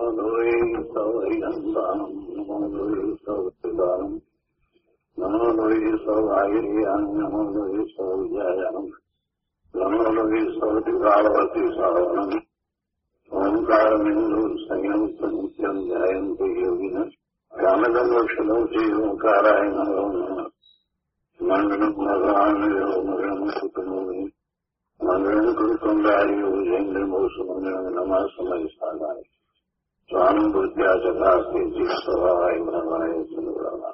નમોદોય સવૈરંદાનમ નમોદોય સવૈદાનમ નમોદોય સવાયરિયાન નમોદોય સવિજયાનમ નમોદોય સવતિકાળવતી સાવનમ ઓંકારમિંદુ સંયમ નિત્યમ ધ્યાયન્તિ યોગિન રામદંડોષધૌથી ઓંકારાય નમો નમઃ મંગળમ ભગવાનયો મંગળમ સુતનોમિ મંગળમ કૃતંગાર્યો જૈન્દ્રમોસુમંગળમ નમઃ સમય સાધાય સ્વામી બુદ્ધ્યા ચકાસ્તે જીસ્વાય બ્રહ્માય ચંદ્રમા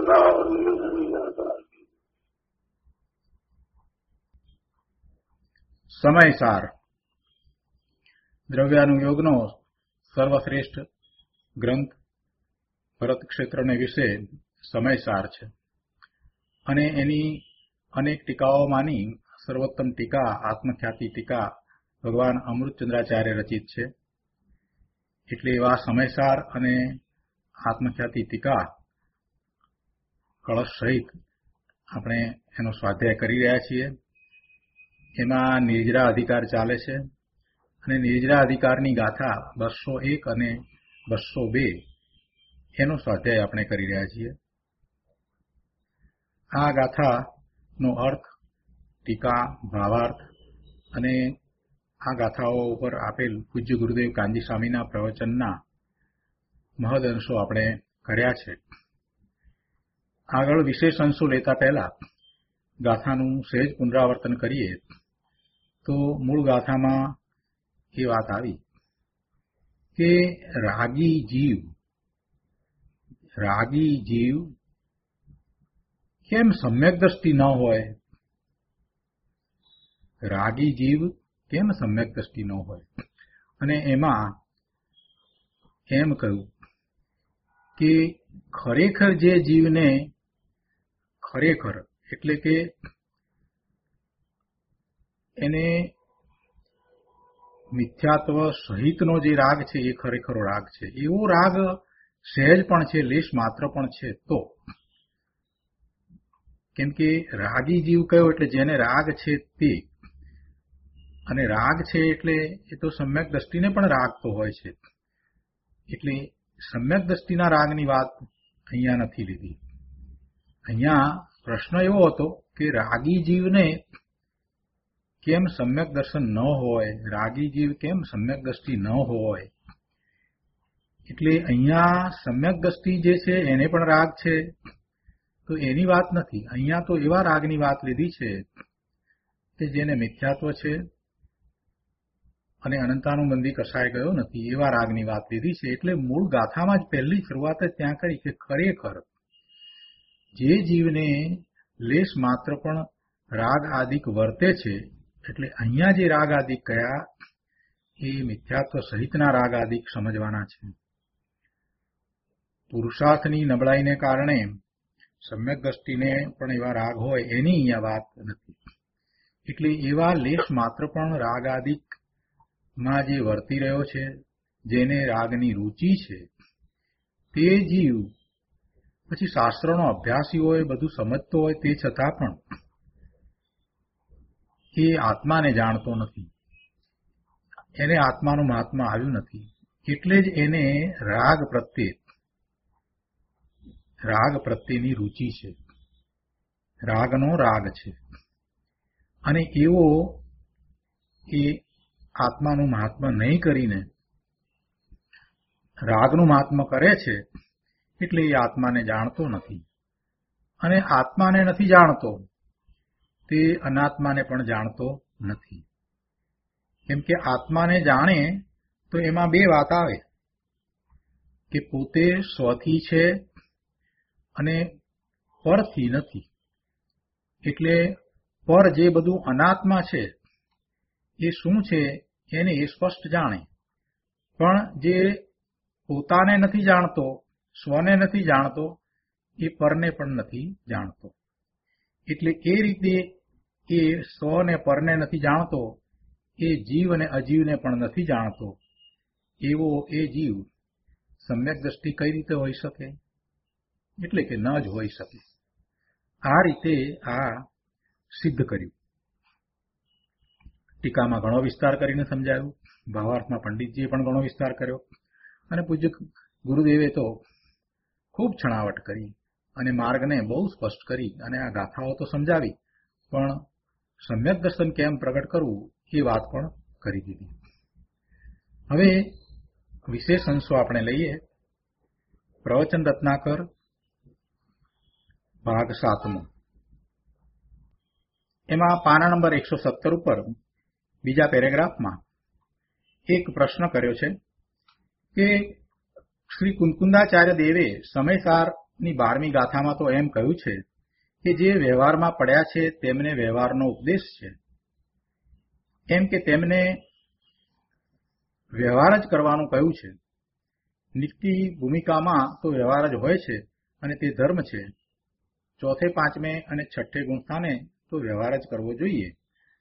સમયસાર દ્રવ્યાનુયોગનો સર્વશ્રેષ્ઠ ગ્રંથ ભરત ક્ષેત્રને વિશે સમયસાર છે અને એની અનેક ટીકાઓમાંની સર્વોત્તમ ટીકા આત્મખ્યાતિ ટીકા ભગવાન અમૃતચંદ્રાચાર્ય રચિત છે. એટલે એવા સમયસાર અને આત્મખ્યાતિ ટીકા કળશ સહિત આપણે એનો સ્વાધ્યાય કરી રહ્યા છીએ. એમાં નિર્જરા અધિકાર ચાલે છે અને નિર્જરા અધિકારની ગાથા 201 અને 202 એનો સ્વાધ્યાય આપણે કરી રહ્યા છીએ. આ ગાથાનો અર્થ, ટીકા, ભાવાર્થ અને આ ગાથાઓ ઉપર આપેલ પૂજ્ય ગુરુદેવ કાનજી સ્વામીના પ્રવચનના મહદ અંશો આપણે કર્યા છે. આગળ વિશેષ અંશો લેતા પહેલા ગાથાનું સહેજ પુનરાવર્તન કરીએ તો મૂળ ગાથામાં એ વાત આવી કે રાગી જીવ કેમ સમ્યક દ્રષ્ટિ ન હોય? રાગી જીવ કેમ સમ્યક દ્રષ્ટિ ન હોય? અને એમાં એમ કહ્યું કે ખરેખર જે જીવને ખરેખર એટલે કે એને મિથ્યાત્વ સહિતનો જે રાગ છે એ ખરેખરો રાગ છે. એવો રાગ સહેજ પણ છે, લેશ માત્ર પણ છે તો, કેમ કે રાગી જીવ કયો એટલે જેને રાગ છે તે, અને રાગ છે એટલે એ તો સમ્યક દ્રષ્ટિને પણ રાગતો હોય છે. એટલે સમ્યક દ્રષ્ટિના રાગની વાત અહીંયા નથી લીધી. અહીંયા પ્રશ્ન એવો હતો કે રાગી જીવને કેમ સમ્યક દર્શન ન હોય, રાગી જીવ કેમ સમ્યક દ્રષ્ટિ ન હોય. એટલે અહીંયા સમ્યક દ્રષ્ટિ જે છે એને પણ રાગ છે તો એની વાત નથી. અહીંયા તો એવા રાગની વાત લીધી છે કે જેને મિથ્યાત્વ છે અને અનંતાનુબંધી કસાય ગયો નથી, એવા રાગની વાત લીધી છે. એટલે મૂળ ગાથામાં જ પહેલી શરૂઆત જ ત્યાં કરી કે ખરેખર જે જીવને લેશ માત્ર પણ રાગ આદિક વર્તે છે, એટલે અહીંયા જે રાગ આદિક કયા એ મિથ્યાત્વ સહિતના રાગ આદિક સમજવાના છે. પુરુષાર્થની નબળાઈને કારણે સમ્યક દ્રષ્ટિને પણ એવા રાગ હોય એની અહીંયા વાત નથી. એટલે એવા લેશ માત્ર પણ રાગ આદિકમાં જે વર્તી રહ્યો છે, જેને રાગની રુચિ છે, તે જીવ પછી શાસ્ત્રનો અભ્યાસી હોય, બધું સમજતો હોય, તે છતાં પણ એ આત્માને જાણતો નથી, એને આત્માનું મહાત્મા આવ્યું નથી. એટલે જ એને રાગ પ્રત્યેની રુચિ છે, રાગનો રાગ છે. અને એવો એ આત્માનું મહાત્મા નહીં કરીને રાગનું મહાત્મા કરે છે. એટલે એ આત્માને જાણતો નથી, અને આત્માને નથી જાણતો તે અનાત્માને પણ જાણતો નથી. કેમ કે આત્માને જાણે તો એમાં બે વાત આવે કે પોતે સ્વથી છે અને પરથી નથી. એટલે પર જે બધું અનાત્મા છે એ શું છે એને એ સ્પષ્ટ જાણે, પણ જે પોતાને નથી જાણતો, સ્વને નથી જાણતો, એ પરને પણ નથી જાણતો. એટલે એ રીતે એ સ્વ ને પરને નથી જાણતો, એ જીવ અને અજીવને પણ નથી જાણતો. એવો એ જીવ સમ્યક દ્રષ્ટિ કઈ રીતે હોઈ શકે? એટલે કે ન જ હોઈ શકે. આ રીતે આ સિદ્ધ કર્યું. ટીકામાં ઘણો વિસ્તાર કરીને સમજાયું, ભાવાર્થમાં પંડિતજીએ પણ ઘણો વિસ્તાર કર્યો, અને પૂજ્ય ગુરુદેવે તો ખૂબ છણાવટ કરી અને માર્ગને બહુ સ્પષ્ટ કરી અને આ ગાથાઓ તો સમજાવી, પણ સમ્યક દર્શન કેમ પ્રગટ કરવું એ વાત પણ કરી દીધી. હવે વિશેષ અંશો આપણે લઈએ. પ્રવચન રત્નાકર ભાગ 7. એમાં પાના નંબર 117 ઉપર બીજા પેરેગ્રાફમાં એક પ્રશ્ન કર્યો છે કે શ્રી કુંકુંદાચાર્ય દેવે સમયસારની 12મી ગાથામાં તો એમ કહ્યું છે કે જે વ્યવહારમાં પડ્યા છે તેમને વ્યવહારનો ઉપદેશ છે, એમ કે તેમને વ્યવહાર જ કરવાનું કહ્યું છે. નિત્ય ભૂમિકામાં તો વ્યવહાર જ હોય છે અને તે ધર્મ છે. ચોથે, પાંચમે અને છઠ્ઠે ગુણસ્થાને તો વ્યવહાર જ કરવો જોઈએ.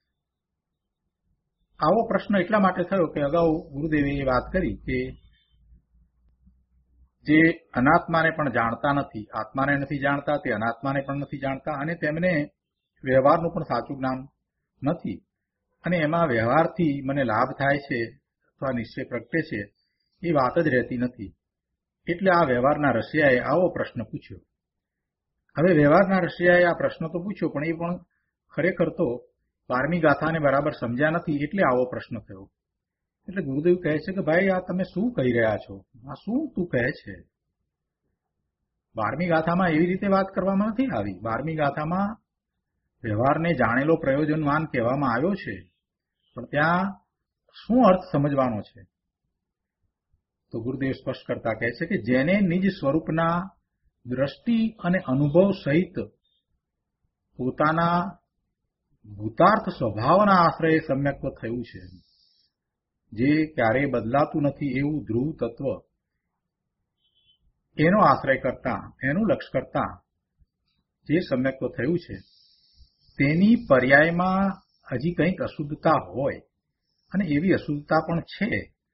આવો પ્રશ્ન એટલા માટે થયો કે અગાઉ ગુરુદેવે એ વાત કરી કે જે અનાત્માને પણ જાણતા નથી, આત્માને નથી જાણતા, તે અનાત્માને પણ નથી જાણતા અને તેમને વ્યવહારનું પણ સાચું જ્ઞાન નથી અને એમાં વ્યવહારથી મને લાભ થાય છે અથવા નિશ્ચય પ્રગટે છે એ વાત જ રહેતી નથી. એટલે આ વ્યવહારના રસિયાએ આવો પ્રશ્ન પૂછ્યો. હવે વ્યવહારના રસિયાએ આ પ્રશ્ન તો પૂછ્યો, પણ એ પણ ખરેખર તો 12મી ગાથાને બરાબર સમજ્યા નથી એટલે આવો પ્રશ્ન થયો. એટલે ગુરુદેવ કહે છે કે ભાઈ આ તમે શું કહી રહ્યા છો, આ શું તું કહે છે? 12મી ગાથામાં એવી રીતે વાત કરવામાં નથી આવી. 12મી ગાથામાં વ્યવહારને જાણેલો પ્રયોજનવાન કહેવામાં આવ્યો છે, પણ ત્યાં શું અર્થ સમજવાનો છે? તો ગુરુદેવ સ્પષ્ટ કરતા કહે છે કે જેને નિજ સ્વરૂપના દ્રષ્ટિ અને અનુભવ સહિત પોતાના ભૂતાર્થ સ્વભાવના આશ્રયે સમ્યક્ત્વ થયું છે, જે ક્યારેય બદલાતું નથી એવું ધ્રુવ તત્વ, એનો આશ્રય કરતા, એનું લક્ષ્ય કરતા જે સમ્યક્ત્વ થયું છે તેની પર્યાયમાં હજી કંઈક અશુદ્ધતા હોય અને એવી અશુદ્ધતા પણ છે.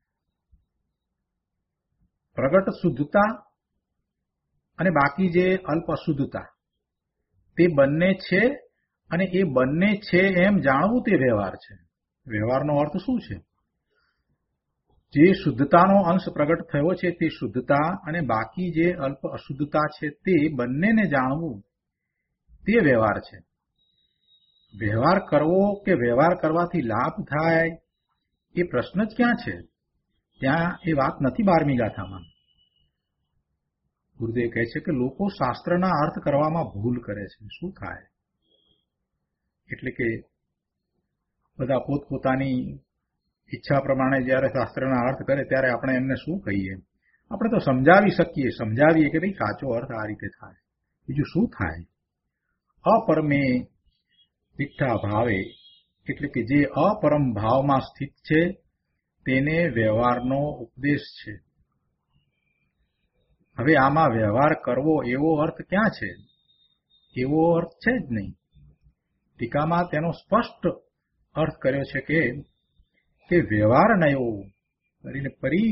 પ્રગટ શુદ્ધતા અને બાકી જે અલ્પ અશુદ્ધતા, તે બંને છે અને એ બંને છે એમ જાણવું તે વ્યવહાર છે. વ્યવહારનો અર્થ શું છે? જે શુદ્ધતાનો અંશ પ્રગટ થયો છે તે શુદ્ધતા અને બાકી જે અલ્પ અશુદ્ધતા છે તે બંનેને જાણવું તે વ્યવહાર છે. વ્યવહાર કરવો કે વ્યવહાર કરવાથી લાભ થાય એ પ્રશ્ન જ ક્યાં છે? ત્યાં એ વાત નથી 12મી ગાથામાં. ગુરુદેવ કહે છે કે લોકો શાસ્ત્રના અર્થ કરવામાં ભૂલ કરે છે. શું થાય? એટલે કે બધા પોતપોતાની ઈચ્છા પ્રમાણે જ્યારે શાસ્ત્રના અર્થ કરે ત્યારે આપણે એમને શું કહીએ? આપણે તો સમજાવી શકીએ, સમજાવીએ કે ભાઈ સાચો અર્થ આ રીતે થાય. બીજું શું થાય? અપરમે દીઠા ભાવે, એટલે કે જે અપરમ ભાવમાં સ્થિત છે તેને વ્યવહારનો ઉપદેશ છે. હવે આમાં વ્યવહાર કરવો એવો અર્થ ક્યાં છે? એવો અર્થ છે જ નહીં. ટીકામાં તેનો સ્પષ્ટ અર્થ કર્યો છે કે વ્યવહાર નયો કરીને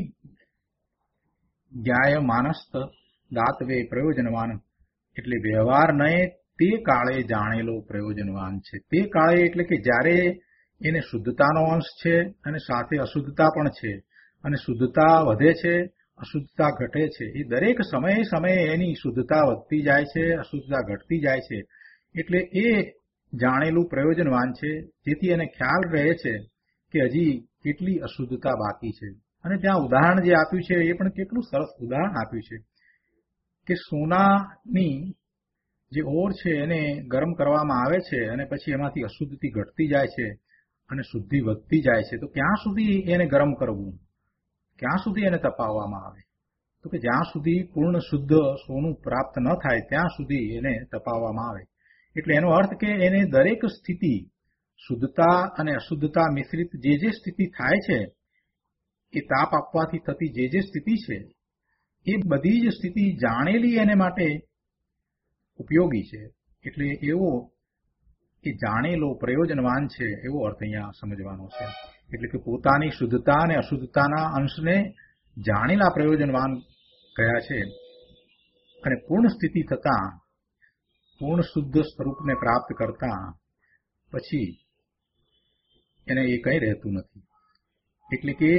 પરિજ્ઞાય માનસ્ત દાતવે પ્રયોજનવાન, એટલે વ્યવહાર નય તે કાળે જાણેલો પ્રયોજનવાન છે. તે કાળે એટલે કે જ્યારે એને શુદ્ધતાનો અંશ છે અને સાથે અશુદ્ધતા પણ છે અને શુદ્ધતા વધે છે, અશુદ્ધતા ઘટે છે. એ દરેક સમયે સમયે એની શુદ્ધતા વધતી જાય છે, અશુદ્ધતા ઘટતી જાય છે. એટલે એ જાણેલું પ્રયોજનવાન છે, જેથી એને ખ્યાલ રહે છે કે હજી કેટલી અશુદ્ધતા બાકી છે. અને ત્યાં ઉદાહરણ જે આપ્યું છે એ પણ કેટલું સરસ ઉદાહરણ આપ્યું છે કે સોનાની જે ઓર છે એને ગરમ કરવામાં આવે છે અને પછી એમાંથી અશુદ્ધિ ઘટતી જાય છે અને શુદ્ધિ વધતી જાય છે. તો ક્યાં સુધી એને ગરમ કરવું, ક્યાં સુધી એને તપાવવામાં આવે? તો કે જ્યાં સુધી પૂર્ણ શુદ્ધ સોનું પ્રાપ્ત ન થાય ત્યાં સુધી એને તપાવવામાં આવે. એટલે એનો અર્થ કે એને દરેક સ્થિતિ, શુદ્ધતા અને અશુદ્ધતા મિશ્રિત જે સ્થિતિ થાય છે, એ તાપ આપવાથી થતી જે સ્થિતિ છે, એ બધી જ સ્થિતિ જાણેલી એને માટે ઉપયોગી છે. એટલે એવો એ જાણેલો પ્રયોજનવાન છે એવો અર્થ અહીંયા સમજવાનો છે. એટલે કે પોતાની શુદ્ધતા અને અશુદ્ધતાના અંશને જાણેલા પ્રયોજનવાન કયા છે અને પૂર્ણ સ્થિતિ થતા, પૂર્ણ શુદ્ધ સ્વરૂપને પ્રાપ્ત કરતા પછી એને એ કંઈ રહેતું નથી. એટલે કે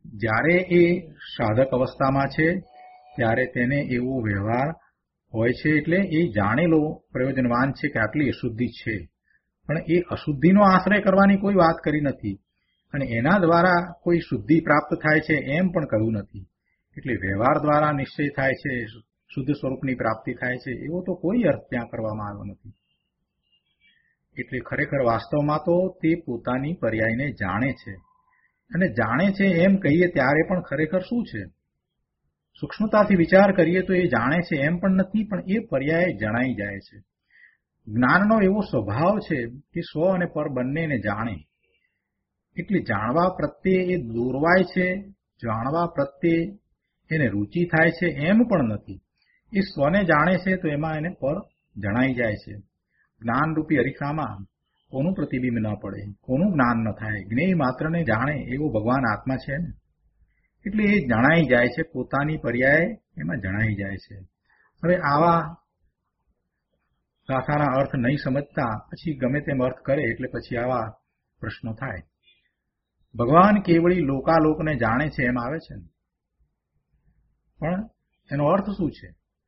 જ્યારે એ સાધક અવસ્થામાં છે ત્યારે તેને એવો વ્યવહાર હોય છે, એટલે એ જાણેલો પ્રયોજનવાન છે કે આટલી અશુદ્ધિ છે, પણ એ અશુદ્ધિનો આશ્રય કરવાની કોઈ વાત કરી નથી અને એના દ્વારા કોઈ શુદ્ધિ પ્રાપ્ત થાય છે એમ પણ કહ્યું નથી. એટલે વ્યવહાર દ્વારા નિશ્ચય થાય છે, શુદ્ધ સ્વરૂપની પ્રાપ્તિ થાય છે, એવો તો કોઈ અર્થ ત્યાં કરવામાં આવ્યો નથી. એટલે ખરેખર વાસ્તવમાં તો તે પોતાની પર્યાયને જાણે છે, અને જાણે છે એમ કહીએ ત્યારે પણ ખરેખર શું છે? સૂક્ષ્મતાથી વિચાર કરીએ તો એ જાણે છે એમ પણ નથી, પણ એ પર્યાય જણાઈ જાય છે. જ્ઞાનનો એવો સ્વભાવ છે કે સ્વ અને પર બંનેને જાણે. એટલે જાણવા પ્રત્યે એ દોરવાય છે, જાણવા પ્રત્યે એને રુચિ થાય છે એમ પણ નથી. એ સ્વને જાણે છે તો એમાં એને પર જણાઈ જાય છે. જ્ઞાનરૂપી અરીસામાં કોનું પ્રતિબિંબ ન પડે, કોનું જ્ઞાન ન થાય, જ્ઞેય માત્રને જાણે એવો ભગવાન આત્મા છે ને. એટલે એ જણાઈ જાય છે, પોતાની પર્યાય એમાં જણાઈ જાય છે. હવે આવા ગાથાના અર્થ નહીં સમજતા પછી ગમે તેમ અર્થ કરે એટલે પછી આવા પ્રશ્નો થાય. ભગવાન કેવળી લોકાલોકને જાણે છે એમ આવે છે ને, પણ એનો અર્થ શું છે?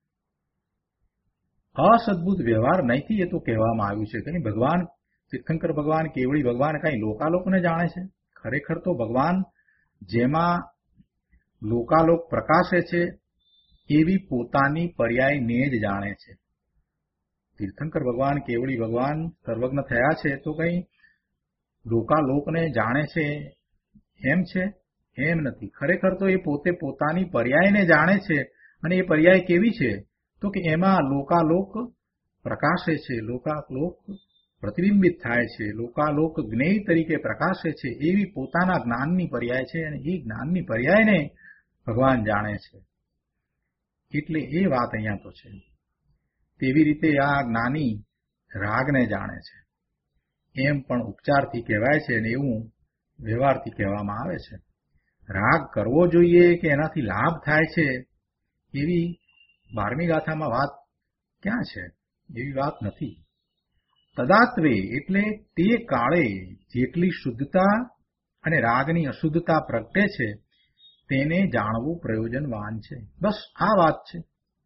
અસદબુદ્ધ વ્યવહાર નહીંથી એ તો કહેવામાં આવ્યું છે. કઈ ભગવાન તીર્થંકર ભગવાન કેવળી ભગવાન કઈ લોકાલોકને જાણે છે? ખરેખર તો ભગવાન જેમાં લોકાલોક પ્રકાશે છે એવી પોતાની પર્યાયને જ જાણે છે. તીર્થંકર ભગવાન કેવળી ભગવાન સર્વજ્ઞ થયા છે તો કઈ લોકાલોકને જાણે છે એમ છે? એમ નથી. ખરેખર તો એ પોતે પોતાની પર્યાયને જાણે છે, અને એ પર્યાય કેવી છે તો કે એમાં લોકાલોક પ્રકાશે છે, લોકાલોક પ્રતિબિંબિત થાય છે, લોકાલોક જ્ઞેય તરીકે પ્રકાશે છે એવી પોતાના જ્ઞાનની પર્યાય છે, અને એ જ્ઞાનની પર્યાયને ભગવાન જાણે છે. એટલે એ વાત અહીંયા તો છે. તેવી રીતે આ જ્ઞાની રાગને જાણે છે એમ પણ ઉપચારથી કહેવાય છે, અને એવું વ્યવહારથી કહેવામાં આવે છે. રાગ કરવો જોઈએ કે એનાથી લાભ થાય છે એવી 12મી ગાથામાં વાત ક્યાં છે? એવી વાત નથી. તદાત્વે એટલે તે કાળે જેટલી શુદ્ધતા અને રાગની અશુદ્ધતા પ્રગટે છે તેને જાણવું પ્રયોજનવાન છે. બસ આ વાત છે.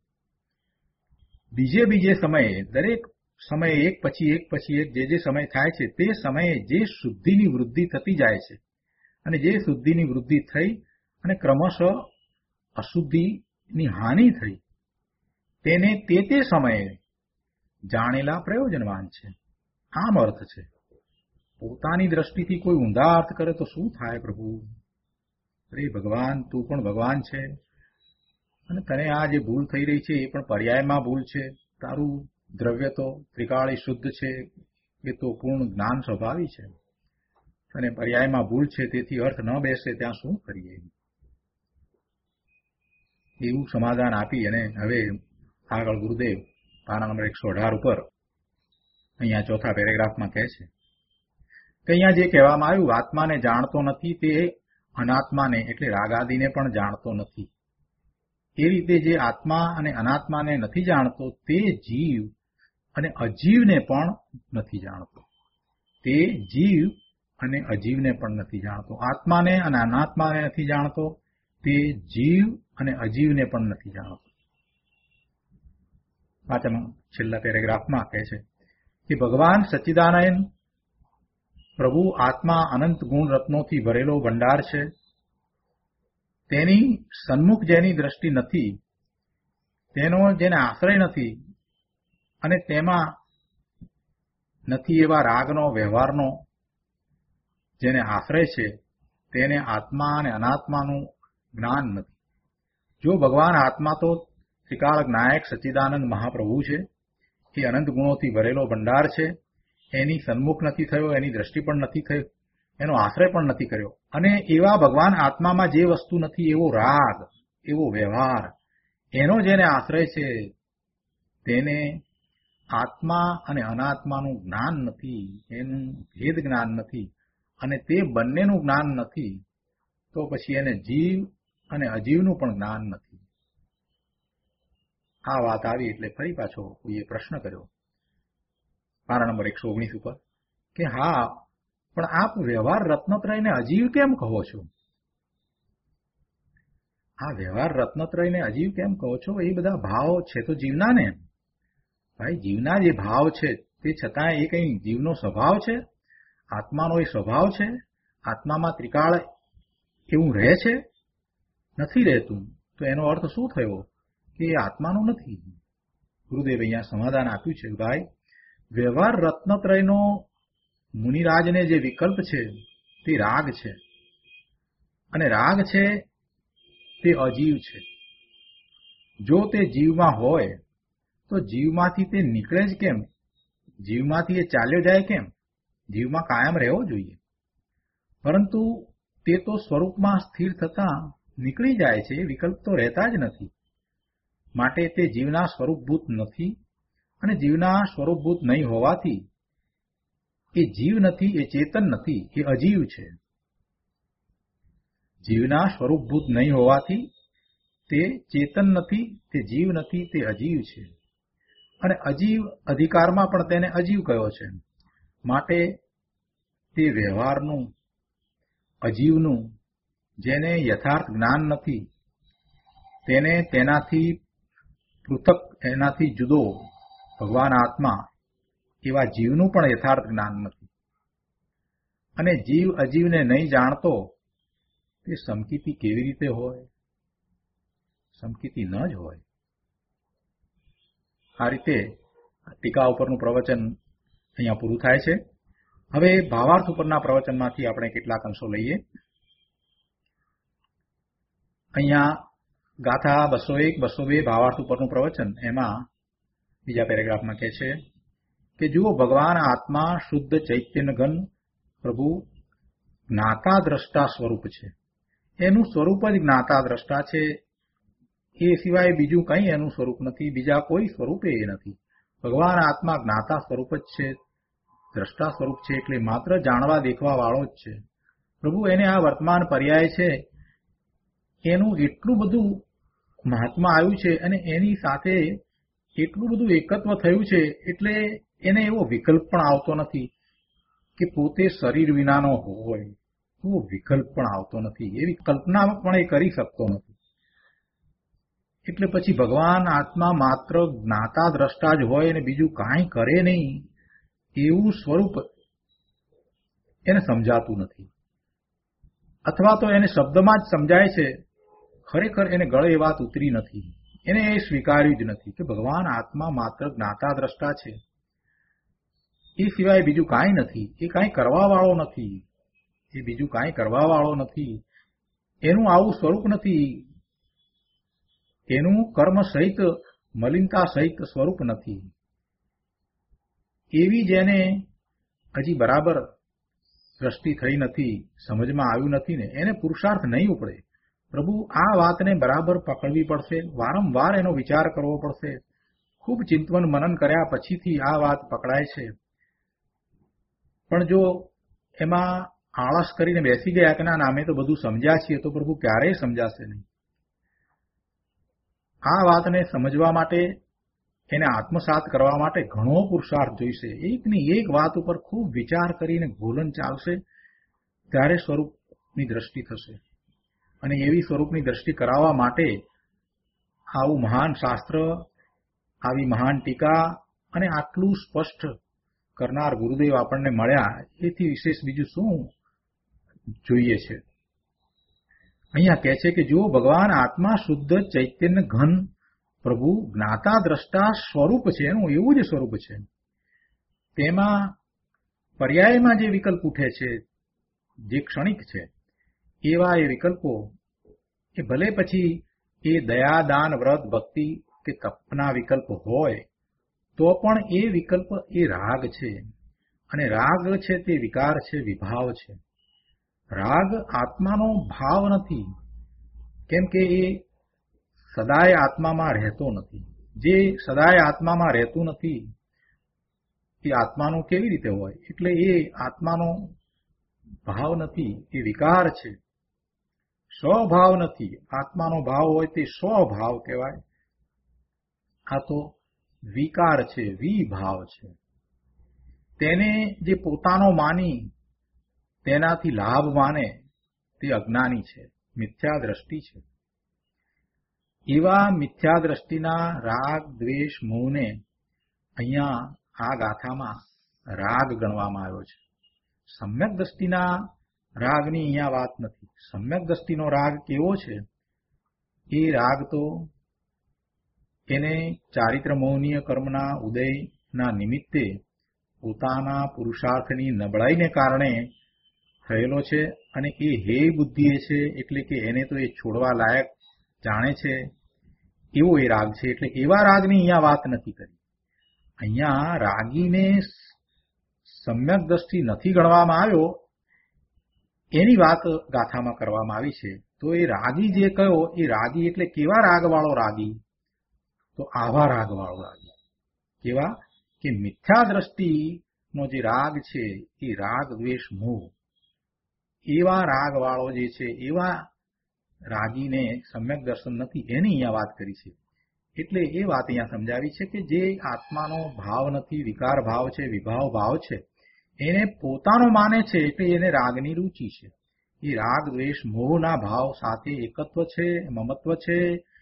બીજે સમયે દરેક સમયે એક પછી એક જે સમય થાય છે તે સમયે જે શુદ્ધિની વૃદ્ધિ થતી જાય છે, અને જે શુદ્ધિની વૃદ્ધિ થઈ અને ક્રમશઃ અશુદ્ધિની હાનિ થઈ, તેને તે સમયે જાણેલા પ્રયોજનવાન છે. આમ અર્થ છે. પોતાની દ્રષ્ટિથી કોઈ ઊંધા અર્થ કરે તો શું થાય? પ્રભુ અરે ભગવાન, તું પણ ભગવાન છે, અને તને આ જે ભૂલ થઈ રહી છે એ પણ પર્યાયમાં ભૂલ છે. તારું દ્રવ્ય તો ત્રિકાળી શુદ્ધ છે, એ તો પૂર્ણ જ્ઞાન સ્વભાવી છે, અને પર્યાયમાં ભૂલ છે, તેથી અર્થ ન બેસે ત્યાં શું કરીએ? એવું સમાધાન આપી અને હવે આગળ ગુરુદેવ પાના નંબર 118 ઉપર અહીંયા ચોથા પેરેગ્રાફમાં કહે છે કે અહીંયા જે કહેવામાં આવ્યું, આત્માને જાણતો નથી તે અનાત્માને એટલે રાગાદિને પણ જાણતો નથી. એ રીતે જે આત્મા અને અનાત્માને નથી જાણતો તે જીવ અને અજીવને પણ નથી જાણતો. તે જીવ અને અજીવને પણ નથી જાણતો. આત્માને અને અનાત્માને નથી જાણતો, તે જીવ અને અજીવને પણ નથી જાણતો. છેલ્લા પેરેગ્રાફમાં કહે છે કે ભગવાન સચ્ચિદાનંદ પ્રભુ આત્મા અનંત ગુણ રત્નોથી ભરેલો ભંડાર છે. તેની સન્મુખ જેની દ્રષ્ટિ નથી, તેનો જેને આશ્રય નથી, અને તેમાં નથી એવા રાગનો વ્યવહારનો જેને આશ્રય છે, તેને આત્મા અને અનાત્માનું જ્ઞાન નથી. જો ભગવાન આત્મા તો ત્રિકાળ નાયક સચ્ચિદાનંદ મહાપ્રભુ છે, એ અનંત ગુણોથી ભરેલો ભંડાર છે, એની સન્મુખ નથી થયો, એની દ્રષ્ટિ પણ નથી થઈ, એનો આશ્રય પણ નથી કર્યો, અને એવા ભગવાન આત્મામાં જે વસ્તુ નથી એવો રાગ, એવો વ્યવહાર, એનો જેને આશ્રય છે તેને આત્મા અને અનાત્માનું જ્ઞાન નથી, એનું ભેદ જ્ઞાન નથી, અને તે બંનેનું જ્ઞાન નથી, તો પછી એને જીવ અને અજીવનું પણ જ્ઞાન નથી. આ વાત આવી એટલે ફરી પાછો કોઈએ પ્રશ્ન કર્યો પાના નંબર 119 ઉપર કે હા, પણ આપ વ્યવહાર રત્નત્રયને અજીવ કેમ કહો છો? આ વ્યવહાર રત્નત્રયને અજીવ કેમ કહો છો? એ બધા ભાવ છે તો જીવના ને. ભાઈ, જીવના જે ભાવ છે તે છતાં એ કઈ જીવનો સ્વભાવ છે? આત્માનો એ સ્વભાવ છે? આત્મામાં ત્રિકાળ એવું રહે છે? નથી રહેતું. તો એનો અર્થ શું થયો? કે એ આત્માનું નથી. ગુરુદેવ અહીંયા સમાધાન આપ્યું છે, ભાઈ વ્યવહાર રત્નત્રયનો મુનિરાજને જે વિકલ્પ છે તે રાગ છે, અને રાગ છે તે અજીવ છે. જો તે જીવમાં હોય તો જીવમાંથી તે નીકળે જ કેમ? જીવમાંથી એ ચાલ્યો જાય કેમ? જીવમાં કાયમ રહેવો જોઈએ. પરંતુ તે તો સ્વરૂપમાં સ્થિર થતા નીકળી જાય છે. વિકલ્પ તો રહેતા જ નથી. માટે તે જીવના સ્વરૂપભૂત નથી, અને જીવના સ્વરૂપભૂત નહીં હોવાથી એ જીવ નથી, એ ચેતન નથી, એ અજીવ છે. જીવના સ્વરૂપભૂત નહીં હોવાથી તે ચેતન નથી, તે જીવ નથી, તે અજીવ છે. અને અજીવ અધિકારમાં પણ તેને અજીવ કયો છે. માટે તે વ્યવહારનું, અજીવનું, જેને યથાર્થ જ્ઞાન નથી, તેને તેનાથી પૃથક, એનાથી જુદો ભગવાન આત્મા એવા જીવનું પણ યથાર્થ જ્ઞાન નથી. અને જીવ અજીવને નહીં જાણતો તે સમકીતી કેવી રીતે હોય? સમકીતી ન જ હોય. આ રીતે ટીકા ઉપરનું પ્રવચન અહીંયા પૂરું થાય છે. હવે ભાવાર્થ ઉપરના પ્રવચનમાંથી આપણે કેટલાક અંશો લઈએ. અહીંયા ગાથા 201, 202 ભાવાર્થ ઉપરનું પ્રવચન, એમાં બીજા પેરેગ્રાફમાં કહે છે કે જુઓ, ભગવાન આત્મા શુદ્ધ ચૈતન્ય ઘન પ્રભુ જ્ઞાતા દ્રષ્ટા સ્વરૂપ છે. એનું સ્વરૂપ જ જ્ઞાતા દ્રષ્ટા છે. એ સિવાય બીજું કંઈ એનું સ્વરૂપ નથી. બીજા કોઈ સ્વરૂપે એ નથી. ભગવાન આત્મા જ્ઞાતા સ્વરૂપ જ છે, દ્રષ્ટા સ્વરૂપ છે. એટલે માત્ર જાણવા દેખવા વાળો જ છે. પ્રભુ એને આ વર્તમાન પર્યાય છે એનું એટલું બધું મહાત્મા આવ્યું છે, અને એની સાથે એટલું બધું એકત્વ થયું છે, એટલે એને એવો વિકલ્પ પણ આવતો નથી કે પોતે શરીર વિનાનો હોય. એવો વિકલ્પ પણ આવતો નથી. એવી કલ્પના પણ એ કરી શકતો નથી. એટલે પછી ભગવાન આત્મા માત્ર જ્ઞાતા દ્રષ્ટા જ હોય અને બીજું કાંઈ કરે નહીં, એવું સ્વરૂપ એને સમજાતું નથી. અથવા તો એને શબ્દમાં જ સમજાય છે, ખરેખર એને ગળે એ વાત ઉતરી નથી. એને એ સ્વીકાર્યું જ નથી કે ભગવાન આત્મા માત્ર જ્ઞાતા દ્રષ્ટા છે, એ સિવાય બીજું કાંઈ નથી. એ કાંઈ કરવા વાળો નથી. એ બીજું કાંઈ કરવા વાળો નથી. એનું આવું સ્વરૂપ નથી. એનું કર્મ સહિત, મલિનતા સહિત સ્વરૂપ નથી. એવી જેને હજી બરાબર દ્રષ્ટિ થઈ નથી, સમજમાં આવ્યું નથી ને, એને પુરુષાર્થ નહીં ઉપડે. પ્રભુ આ વાતને બરાબર પકડવી પડશે. વારંવાર એનો વિચાર કરવો પડશે. ખૂબ ચિંતન મનન કર્યા પછીથી આ વાત પકડાય છે. પણ જો એમાં આળસ કરીને બેસી ગયા કે ના અમે તો બધું સમજ્યા છીએ, તો પ્રભુ ક્યારેય સમજાશે નહીં. આ વાતને સમજવા માટે, એને આત્મસાત કરવા માટે ઘણો પુરુષાર્થ જોઈશે. એકની એક વાત ઉપર ખૂબ વિચાર કરીને ઘોલન ચાલશે, ત્યારે સ્વરૂપની દ્રષ્ટિ થશે. અને એવી સ્વરૂપની દ્રષ્ટિ કરાવવા માટે આવું મહાન શાસ્ત્ર, આવી મહાન ટીકા અને આટલું સ્પષ્ટ કરનાર ગુરુદેવ આપણને મળ્યા, એથી વિશેષ બીજું શું જોઈએ છે? અહીંયા કહે છે કે જો ભગવાન આત્મા શુદ્ધ ચૈતન્ય ઘન પ્રભુ જ્ઞાતા દ્રષ્ટા સ્વરૂપ છે, એનું એવું જ સ્વરૂપ છે. તેમાં પર્યાયમાં જે વિકલ્પ ઉઠે છે, જે ક્ષણિક છે, એવા એ વિકલ્પો, એ ભલે પછી એ દયા, દાન, વ્રત, ભક્તિ કે તપના વિકલ્પ હોય, તો પણ એ વિકલ્પ એ રાગ છે. અને રાગ છે તે વિકાર છે, વિભાવ છે. રાગ આત્માનો ભાવ નથી, કેમ કે એ સદાય આત્મામાં રહેતો નથી. જે સદાય આત્મામાં રહેતું નથી એ આત્માનું કેવી રીતે હોય? એટલે એ આત્માનો ભાવ નથી, એ વિકાર છે. સ્વભાવ નથી. આત્માનો ભાવ હોય તે સ્વભાવ કહેવાય. આ તો વિકાર છે, વિભાવ છે. તેને જે પોતાનો માની તેનાથી લાભ માને તે અજ્ઞાની છે, મિથ્યા દ્રષ્ટિ છે. એવા મિથ્યા દ્રષ્ટિના રાગ દ્વેષ મોહને અહીંયા આ ગાથામાં રાગ ગણવામાં આવ્યો છે. સમ્યક દ્રષ્ટિના રાગની અહીંયા વાત નથી. સમ્યક દ્રષ્ટિનો રાગ કેવો છે? એ રાગ તો એને ચારિત્ર મોહનીય કર્મના ઉદયના નિમિત્તે પોતાના પુરુષાર્થની નબળાઈને કારણે થયેલો છે અને એ હેય બુદ્ધિએ છે, એટલે કે એને તો એ છોડવા લાયક જાણે છે એવો એ રાગ છે. એટલે એવા રાગની અહીંયા વાત નથી કરી. અહીંયા રાગીને સમ્યક દ્રષ્ટિ નથી ગણવામાં આવ્યો એની વાત ગાથામાં કરવામાં આવી છે. તો એ રાગી જે કયો, એ રાગી એટલે કેવા રાગવાળો રાગી? તો આવા રાગવાળો રાગી. કેવા કે મિથ્યા દ્રષ્ટિનો જે રાગ છે એ રાગ દ્વેષ મોહ, એવા રાગવાળો જે છે એવા રાગીને સમ્યક દર્શન નથી, એની અહીંયા વાત કરી છે. એટલે એ વાત અહીંયા સમજાવી છે કે જે આત્માનો ભાવ નથી, વિકાર ભાવ છે, વિભાવ ભાવ છે, એને પોતાનો માને છે એટલે એને રાગની રૂચિ છે. એ રાગ દ્વેષ મોહના ભાવ સાથે એકત્વ છે, મમત્વ છે.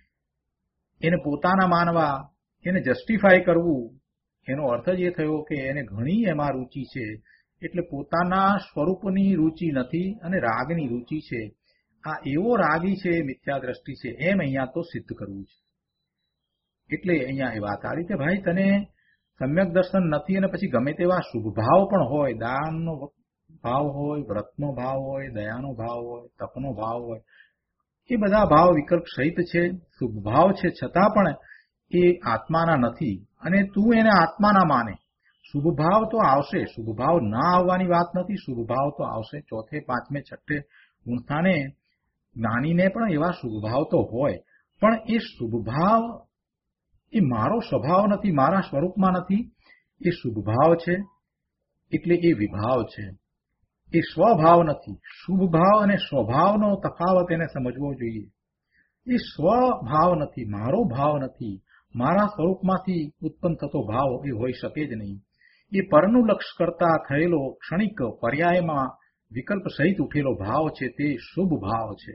એને પોતાના માનવા, એને જસ્ટિફાય કરવું, એનો અર્થ જ એ થયો કે એને ઘણી એમાં રૂચિ છે. એટલે પોતાના સ્વરૂપની રૂચિ નથી અને રાગની રૂચિ છે. આ એવો રાગી છે, મિથ્યા દ્રષ્ટિ છે, એમ અહીંયા તો સિદ્ધ કરવું છે. એટલે અહીંયા એ વાત આવી કે ભાઈ તને સમ્યક દર્શન નથી અને પછી ગમે તેવા શુભ ભાવ પણ હોય, દાનનો ભાવ હોય, વ્રતનો ભાવ હોય, દયાનો ભાવ હોય, તપનો ભાવ હોય, એ બધા ભાવ વિકલ્પ સહિત છે, શુભ ભાવ છે, છતાં પણ એ આત્માના નથી અને તું એને આત્માના માને. શુભ ભાવ તો આવશે, શુભ ભાવ ના આવવાની વાત નથી, શુભ ભાવ તો આવશે. ચોથે પાંચમે છઠ્ઠે ગુણસ્થાને જ્ઞાનીને પણ એવા શુભ ભાવ તો હોય, પણ એ શુભ ભાવ એ મારો સ્વભાવ નથી, મારા સ્વરૂપમાં નથી. એ શુભ ભાવ છે એટલે એ વિભાવ છે, એ સ્વભાવ નથી. શુભ ભાવ અને સ્વભાવનો તફાવત એને સમજવો જોઈએ. એ સ્વભાવ નથી, મારો ભાવ નથી, મારા સ્વરૂપમાંથી ઉત્પન્ન થતો ભાવ એ હોઈ શકે જ નહીં. એ પરનું લક્ષ કરતા થયેલો ક્ષણિક પર્યાયમાં વિકલ્પ સહિત ઉઠેલો ભાવ છે, તે શુભ ભાવ છે.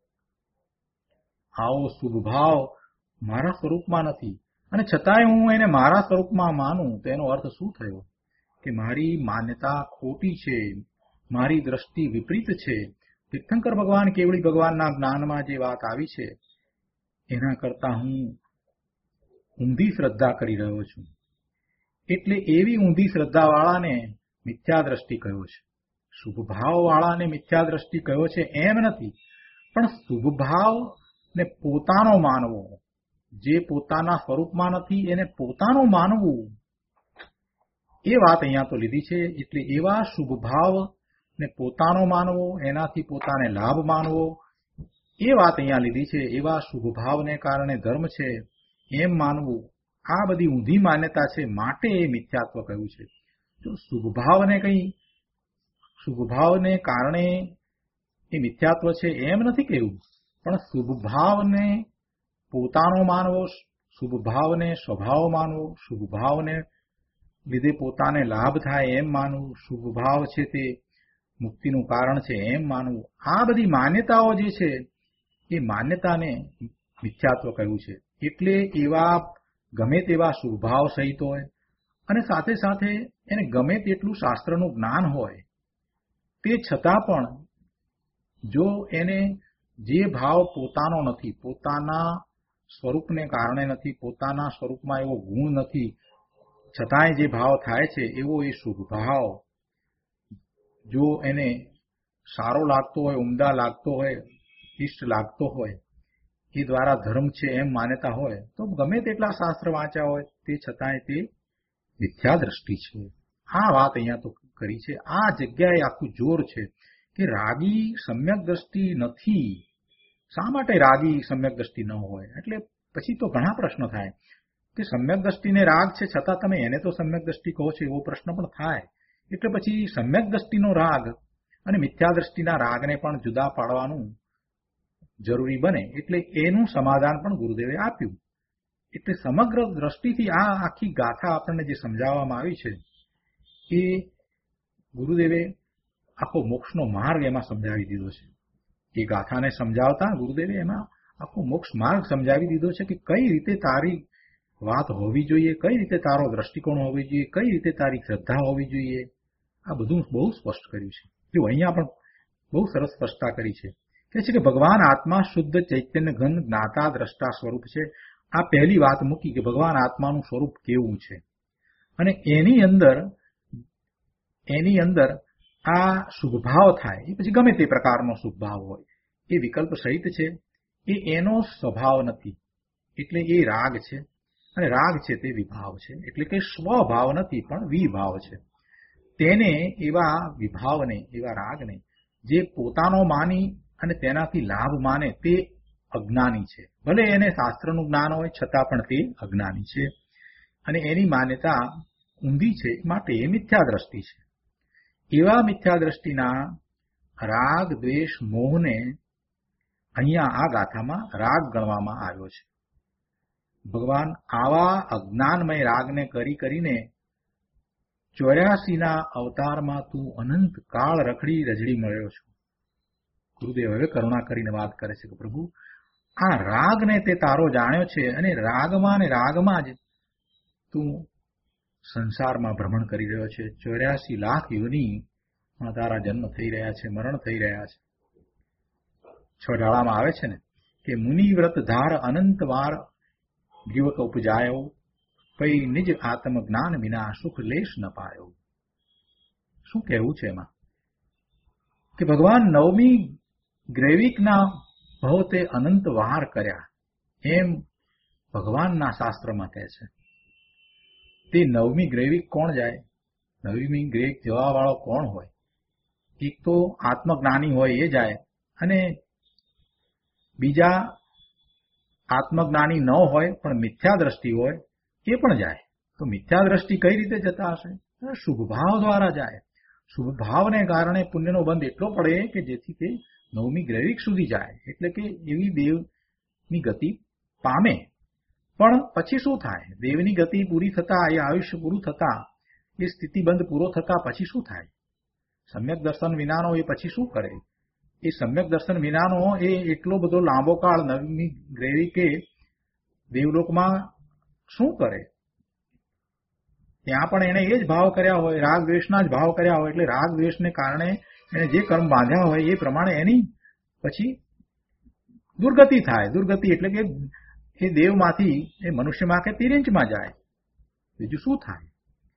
આવો શુભ ભાવ મારા સ્વરૂપમાં નથી અને છતાંય હું એને મારા સ્વરૂપમાં માનું, તો એનો અર્થ શું થયો? કે મારી માન્યતા ખોટી છે, મારી દ્રષ્ટિ વિપરીત છે. તીર્થંકર ભગવાન કેવળી ભગવાનના જ્ઞાનમાં જે વાત આવી છે એના કરતા હું ઊંધી શ્રદ્ધા કરી રહ્યો છું. એટલે એવી ઊંધી શ્રદ્ધાવાળાને મિથ્યા દ્રષ્ટિ કહ્યો છે. શુભ ભાવવાળાને મિથ્યા દ્રષ્ટિ કહ્યો છે એમ નથી, પણ શુભ ભાવને પોતાનો માનવો, જે પોતાના સ્વરૂપમાં નથી એને પોતાનું માનવું, એ વાત અહીંયા તો લીધી છે. એટલે એવા શુભ ભાવને પોતાનો માનવો, એનાથી પોતાને લાભ માનવો, એ વાત અહીંયા લીધી છે. એવા શુભ ભાવને કારણે ધર્મ છે એમ માનવું, આ બધી ઊંધી માન્યતા છે, માટે એ મિથ્યાત્વ કહ્યું છે. જો શુભ ભાવને કારણે એ મિથ્યાત્વ છે એમ નથી કહ્યું, પણ શુભ ભાવને પોતાનો માનવો, શુભ ભાવને સ્વભાવ માનવો, શુભ ભાવને લીધે પોતાને લાભ થાય એમ માનવું, શુભ ભાવ છે તે મુક્તિનું કારણ છે એમ માનવું, આ બધી માન્યતાઓ જે છે એ માન્યતાને મિથ્યાત્વ કહ્યું છે. એટલે એવા ગમે તેવા શુભ ભાવ સહિત હોય અને સાથે સાથે એને ગમે તેટલું શાસ્ત્રનું જ્ઞાન હોય, તે છતાં પણ જો એને જે ભાવ પોતાનો નથી, પોતાના સ્વરૂપને કારણે નથી, પોતાના સ્વરૂપમાં એવો ગુણ નથી, છતાંય જે ભાવ થાય છે એવો એ શુભ ભાવ જો એને સારો લાગતો હોય, ઉમદા લાગતો હોય, ઇષ્ટ લાગતો હોય, એ દ્વારા ધર્મ છે એમ માન્યતા હોય, તો ગમે તેટલા શાસ્ત્ર વાંચ્યા હોય તે છતાંય તે મિથ્યા દ્રષ્ટિ છે. આ વાત અહીંયા તો કરી છે. આ જગ્યાએ આખું જોર છે કે રાગી સમ્યક દ્રષ્ટિ નથી. શા માટે રાગી સમ્યક દ્રષ્ટિ ન હોય? એટલે પછી તો ઘણા પ્રશ્ન થાય કે સમ્યક દ્રષ્ટિને રાગ છે છતાં તમે એને તો સમ્યક દ્રષ્ટિ કહો છો, એવો પ્રશ્ન પણ થાય. એટલે પછી સમ્યક દ્રષ્ટિનો રાગ અને મિથ્યા દ્રષ્ટિના રાગને પણ જુદા પાડવાનું જરૂરી બને. એટલે એનું સમાધાન પણ ગુરુદેવે આપ્યું. એટલે સમગ્ર દ્રષ્ટિથી આ આખી ગાથા આપણને જે સમજાવવામાં આવી છે એ ગુરુદેવે આખો મોક્ષનો માર્ગ એમાં સમજાવી દીધો છે. એ ગાથાને સમજાવતા ગુરુદેવે એમાં આખો મોક્ષ માર્ગ સમજાવી દીધો છે કે કઈ રીતે તારી વાત હોવી જોઈએ, કઈ રીતે તારો દ્રષ્ટિકોણ હોવી જોઈએ, કઈ રીતે તારી શ્રદ્ધા હોવી જોઈએ. આ બધું બહુ સ્પષ્ટ કર્યું છે. જો અહીંયા પણ બહુ સરસ સ્પષ્ટતા કરી છે. કહે છે કે ભગવાન આત્મા શુદ્ધ ચૈતન્ય ઘન જ્ઞાતા દ્રષ્ટા સ્વરૂપ છે. આ પહેલી વાત મૂકી કે ભગવાન આત્માનું સ્વરૂપ કેવું છે, અને એની અંદર આ શુભભાવ થાય એ પછી ગમે તે પ્રકારનો શુભભાવ હોય એ વિકલ્પ સહિત છે. એ એનો સ્વભાવ નથી, એટલે એ રાગ છે, અને રાગ છે તે વિભાવ છે, એટલે કે સ્વભાવ નથી પણ વિભાવ છે. તેને એવા વિભાવને, એવા રાગને જે પોતાનો માની અને તેનાથી લાભ માને તે અજ્ઞાની છે. ભલે એને શાસ્ત્રનું જ્ઞાન હોય છતાં પણ તે અજ્ઞાની છે, અને એની માન્યતા ઊંધી છે, માટે એ મિથ્યા દ્રષ્ટિ છે. એવા મિથ્યા દ્રષ્ટિના રાગ દ્વેષ મોહને અહીંયા આ ગાથામાં રાગ ગણવામાં આવ્યો છે. ભગવાન આવા અજ્ઞાનમય રાગને કરીને 84ના અવતારમાં તું અનંત કાળ રખડી રજડી મળ્યો છું. ગુરુદેવ હવે કરુણા કરીને વાત કરે છે કે પ્રભુ આ રાગને તે તારો જાણ્યો છે, અને રાગમાં ને રાગમાં જ તું સંસારમાં ભ્રમણ કરી રહ્યો છે. 84 લાખ યોનિમાં તારા જન્મ થઈ રહ્યા છે, મરણ થઈ રહ્યા છે. છઢાળામાં આવે છે ને કે મુનિવ્રત ધાર અનંત વાર જીવક ઉપજાયો, પૈ નિજ આત્મજ્ઞાન વિના સુખ લેશ ન પાયો. શું કહેવું છે એમાં કે ભગવાન નવમી ગ્રેવિકના ભવતે અનંત વાર કર્યા એમ ભગવાનના શાસ્ત્રમાં કહે છે. તે નવમી ગ્રેવિક કોણ જાય? નવમી ગ્રેવિક જવા વાળો કોણ હોય? એક તો આત્મજ્ઞાની હોય એ જાય, અને બીજા આત્મજ્ઞાની ન હોય પણ મિથ્યા દ્રષ્ટિ હોય એ પણ જાય. તો મિથ્યા દ્રષ્ટિ કઈ રીતે જતા હશે? શુભભાવ દ્વારા જાય. શુભભાવને કારણે પુણ્યનો બંધ એટલો પડે કે જેથી તે નવમી ગ્રેવિક સુધી જાય, એટલે કે એવી દેવની ગતિ પામે. પણ પછી શું થાય? દેવની ગતિ પૂરી થતા, એ આયુષ્ય પૂરું થતા, એ સ્થિતિબંધ પૂરો થતા પછી શું થાય? સમ્યક દર્શન વિનાનો એ પછી શું કરે? એ સમ્યક દર્શન વિનાનો એ એટલો બધો લાંબો કાળ નવમી ગ્રેવિકે દેવલોકમાં શું કરે? ત્યાં પણ એને એ જ ભાવ કર્યા હોય, રાગ દ્વેષના જ ભાવ કર્યા હોય, એટલે રાગ દ્વેષને કારણે એને જે કર્મ બાંધ્યા હોય એ પ્રમાણે એની પછી દુર્ગતિ થાય. દુર્ગતિ એટલે કે એ દેવમાંથી એ મનુષ્યમાં કે તિર્યંચમાં જાય. બીજું શું થાય?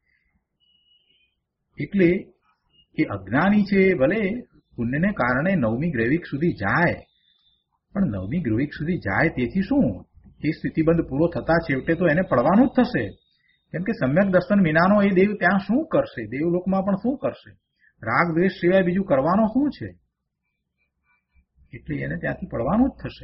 એટલે એ અજ્ઞાની છે, ભલે પુણ્યને કારણે નવમી ગ્રેવિક સુધી જાય, પણ નવમી ગ્રેવિક સુધી જાય તેથી શું? એ સ્થિતિબંધ પૂરો થતા છેવટે તો એને પડવાનું જ થશે. કેમ કે સમ્યક દર્શન વિનાનો એ દેવ ત્યાં શું કરશે? દેવલોકમાં પણ શું કરશે? રાગ દ્વેષ સિવાય બીજું કરવાનું શું છે? એટલે એને ત્યાંથી પડવાનું જ થશે.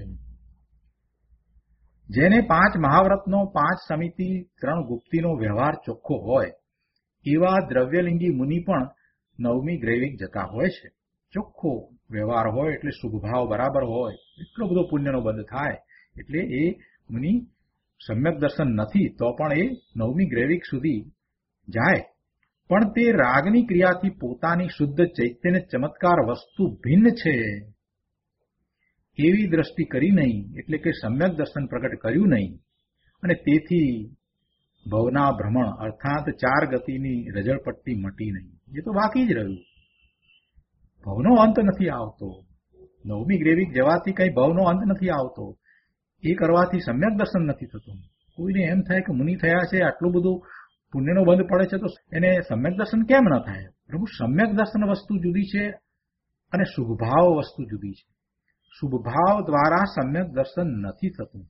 જેને 5 મહાવ્રતનો, 5 સમિતિ, 3 ગુપ્તીનો વ્યવહાર ચોખ્ખો હોય એવા દ્રવ્યલિંગી મુનિ પણ નવમી ગ્રેવિક જતા હોય છે. ચોખ્ખો વ્યવહાર હોય એટલે શુભભાવ બરાબર હોય, એટલો બધો પુણ્યનો બંધ થાય, એટલે એ મુનિ સમ્યક દર્શન નથી તો પણ એ નવમી ગ્રેવિક સુધી જાય. પણ તે રાગની ક્રિયાથી પોતાની શુદ્ધ ચૈતન્ય ચમત્કાર વસ્તુ ભિન્ન છે એવી દ્રષ્ટિ કરી નહીં, એટલે કે સમ્યક દર્શન પ્રગટ કર્યું નહીં, અને તેથી ભવના ભ્રમણ અર્થાત 4 ગતિની રજળપટ્ટી મટી નહીં. એ તો બાકી જ રહ્યું. ભવનો અંત નથી આવતો. નવમી ગ્રેવિક જવાથી કઈ ભવનો અંત નથી આવતો. એ કરવાથી સમ્યક દર્શન નથી થતું. કોઈને એમ થાય કે મુનિ થયા છે, આટલું બધું પુણ્યનો બંધ પડે છે, તો એને સમ્યક દર્શન કેમ ન થાય? પ્રભુ, સમ્યક દર્શન વસ્તુ જુદી છે અને શુભભાવ વસ્તુ જુદી છે. શુભભાવ દ્વારા સમ્યક દર્શન નથી થતું.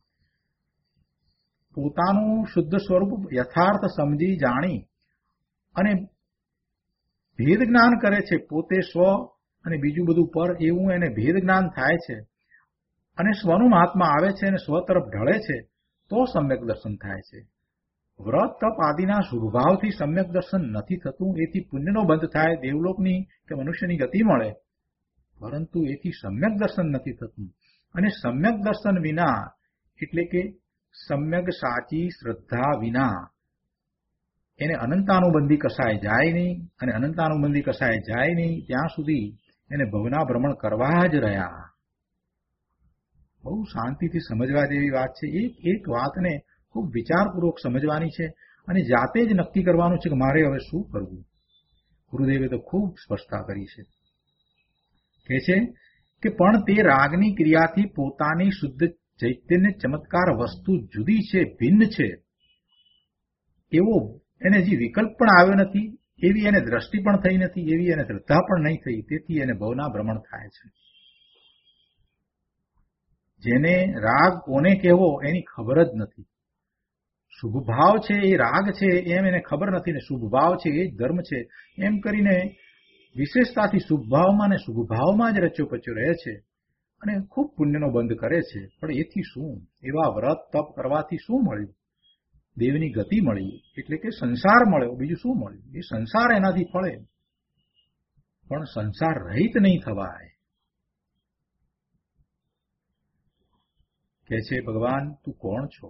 પોતાનું શુદ્ધ સ્વરૂપ યથાર્થ સમજી જાણી અને ભેદ જ્ઞાન કરે છે, પોતે સ્વ અને બીજું બધું પર, એવું એને ભેદ જ્ઞાન થાય છે, અને સ્વનું મહાત્મા આવે છે અને સ્વ તરફ ઢળે છે, તો સમ્યક દર્શન થાય છે. વ્રત તપ આદિના શુભભાવથી સમ્યક દર્શન નથી થતું. એથી પુણ્યનો બંધ થાય, દેવલોકની કે મનુષ્યની ગતિ મળે, પરંતુ એથી સમ્યક દર્શન નથી થતું. અને સમ્યક દર્શન વિના એટલે કે સમ્યક સાચી શ્રદ્ધા વિના એને અનંતાનુબંધી કસાય જાય નહીં, અને અનંતાનુબંધી કસાય જાય નહીં ત્યાં સુધી એને ભવના ભ્રમણ કરવા જ રહ્યા. બહુ શાંતિથી સમજવા જેવી વાત છે. એક વાતને ખૂબ વિચારપૂર્વક સમજવાની છે અને જાતે જ નક્કી કરવાનું છે કે મારે હવે શું કરવું. ગુરુદેવે તો ખૂબ સ્પષ્ટતા કરી છે. કહે છે કે પણ તે રાગની ક્રિયાથી પોતાની શુદ્ધ ચૈતન્ય ચમત્કાર વસ્તુ જુદી છે, ભિન્ન છે, એવો એને જે વિકલ્પ પણ આવ્યો નથી, એવી એને દ્રષ્ટિ પણ થઈ નથી, એવી એને શ્રદ્ધા પણ નહીં થઈ. તેથી એને ભવના ભ્રમણ થાય છે. જેને રાગ કોને કહેવો એની ખબર જ નથી. શુભ ભાવ છે એ રાગ છે એમ એને ખબર નથી ને શુભ ભાવ છે એ જ ધર્મ છે એમ કરીને વિશેષતાથી શુભ ભાવમાં ને શુભ ભાવમાં જ રચ્યો પચ્યો રહે છે અને ખૂબ પુણ્યનો બંધ કરે છે. પણ એથી શું? એવા વ્રત તપ કરવાથી શું મળ્યું? દેવની ગતિ મળી, એટલે કે સંસાર મળ્યો. બીજું શું મળ્યું? એ સંસાર એનાથી ફળે, પણ સંસાર રહિત નહીં થવાય. કહે છે ભગવાન તું કોણ છો?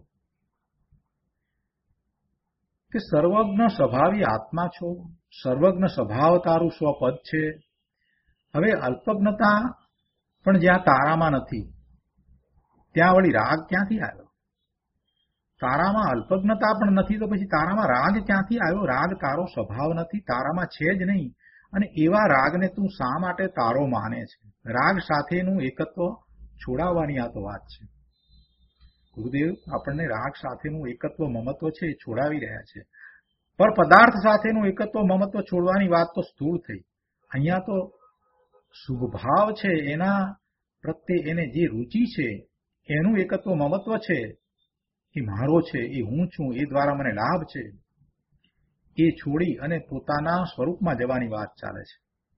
કે સર્વજ્ઞ સ્વભાવી આત્મા છો, સર્વજ્ઞ સ્વભાવ તારું સ્વપદ છે. હવે અલ્પજ્ઞતા પણ જ્યાં તારામાં નથી ત્યાં વળી રાગ ક્યાંથી આવ્યો? તારામાં અલ્પજ્ઞતા પણ નથી તો પછી તારામાં રાગ ક્યાંથી આવ્યો? રાગ તારો સ્વભાવ નથી, તારામાં છે જ નહીં. અને એવા રાગને તું શા માટે તારો માને છે? રાગ સાથેનું એકત્વ છોડાવવાની આ તો વાત છે. ગુરુદેવ આપણને રાગ સાથેનું એકત્વ મમત્વ છે એ છોડાવી રહ્યા છે. પર પદાર્થ સાથેનું એકત્વ મમત્વ છોડવાની વાત તો સ્થૂળ થઈ. અહીંયા તો શુભ ભાવ છે એના પ્રત્યે એને જે રુચિ છે એનું એકત્વ મમત્વ છે, એ મારો છે, એ હું છું, એ દ્વારા મને લાભ છે, એ છોડી અને પોતાના સ્વરૂપમાં જવાની વાત ચાલે છે.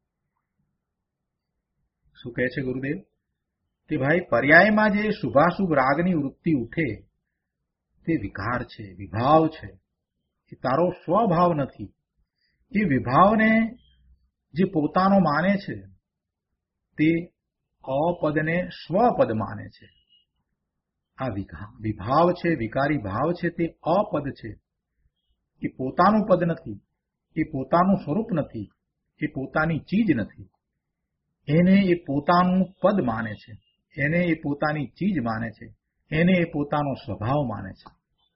શું કહે છે ગુરુદેવ? કે ભાઈ પર્યાયમાં જે શુભાશુભ રાગની વૃત્તિ ઉઠે તે વિકાર છે, વિભાવ છે, એ તારો સ્વભાવ નથી. એ વિભાવને જે પોતાનો માને છે તે અપદને સ્વપદ માને છે. આ વિભાવ છે, વિકારી ભાવ છે, તે અપદ છે. એ પોતાનું પદ નથી, એ પોતાનું સ્વરૂપ નથી, એ પોતાની ચીજ નથી. એને એ પોતાનું પદ માને છે, એને એ પોતાની ચીજ માને છે, એને એ પોતાનો સ્વભાવ માને છે.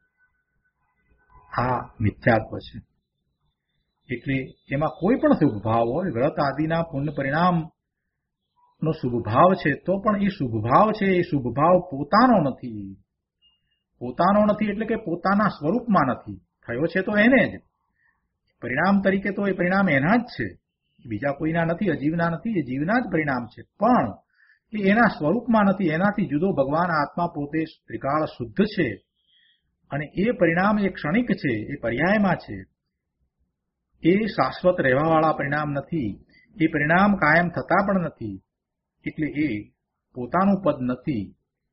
આ મિથ્યાત્વ છે. એટલે એમાં કોઈ પણ શુભ ભાવ હોય, વ્રત આદિના પુણ્ય પરિણામનો શુભ ભાવ છે તો પણ એ શુભ ભાવ છે, એ શુભ ભાવ પોતાનો નથી. પોતાનો નથી એટલે કે પોતાના સ્વરૂપમાં નથી. થયો છે તો એને જ. પરિણામ તરીકે તો એ પરિણામ એના જ છે, બીજા કોઈના નથી, અજીવના નથી, એ જીવના જ પરિણામ છે. પણ એ એના સ્વરૂપમાં નથી. એનાથી જુદો ભગવાન આત્મા પોતે ત્રિકાળ શુદ્ધ છે અને એ પરિણામ એ ક્ષણિક છે, એ પર્યાયમાં છે. એ શાશ્વત રહેવાવાળા પરિણામ નથી. એ પરિણામ કાયમ થતા પણ નથી. એટલે એ પોતાનું પદ નથી,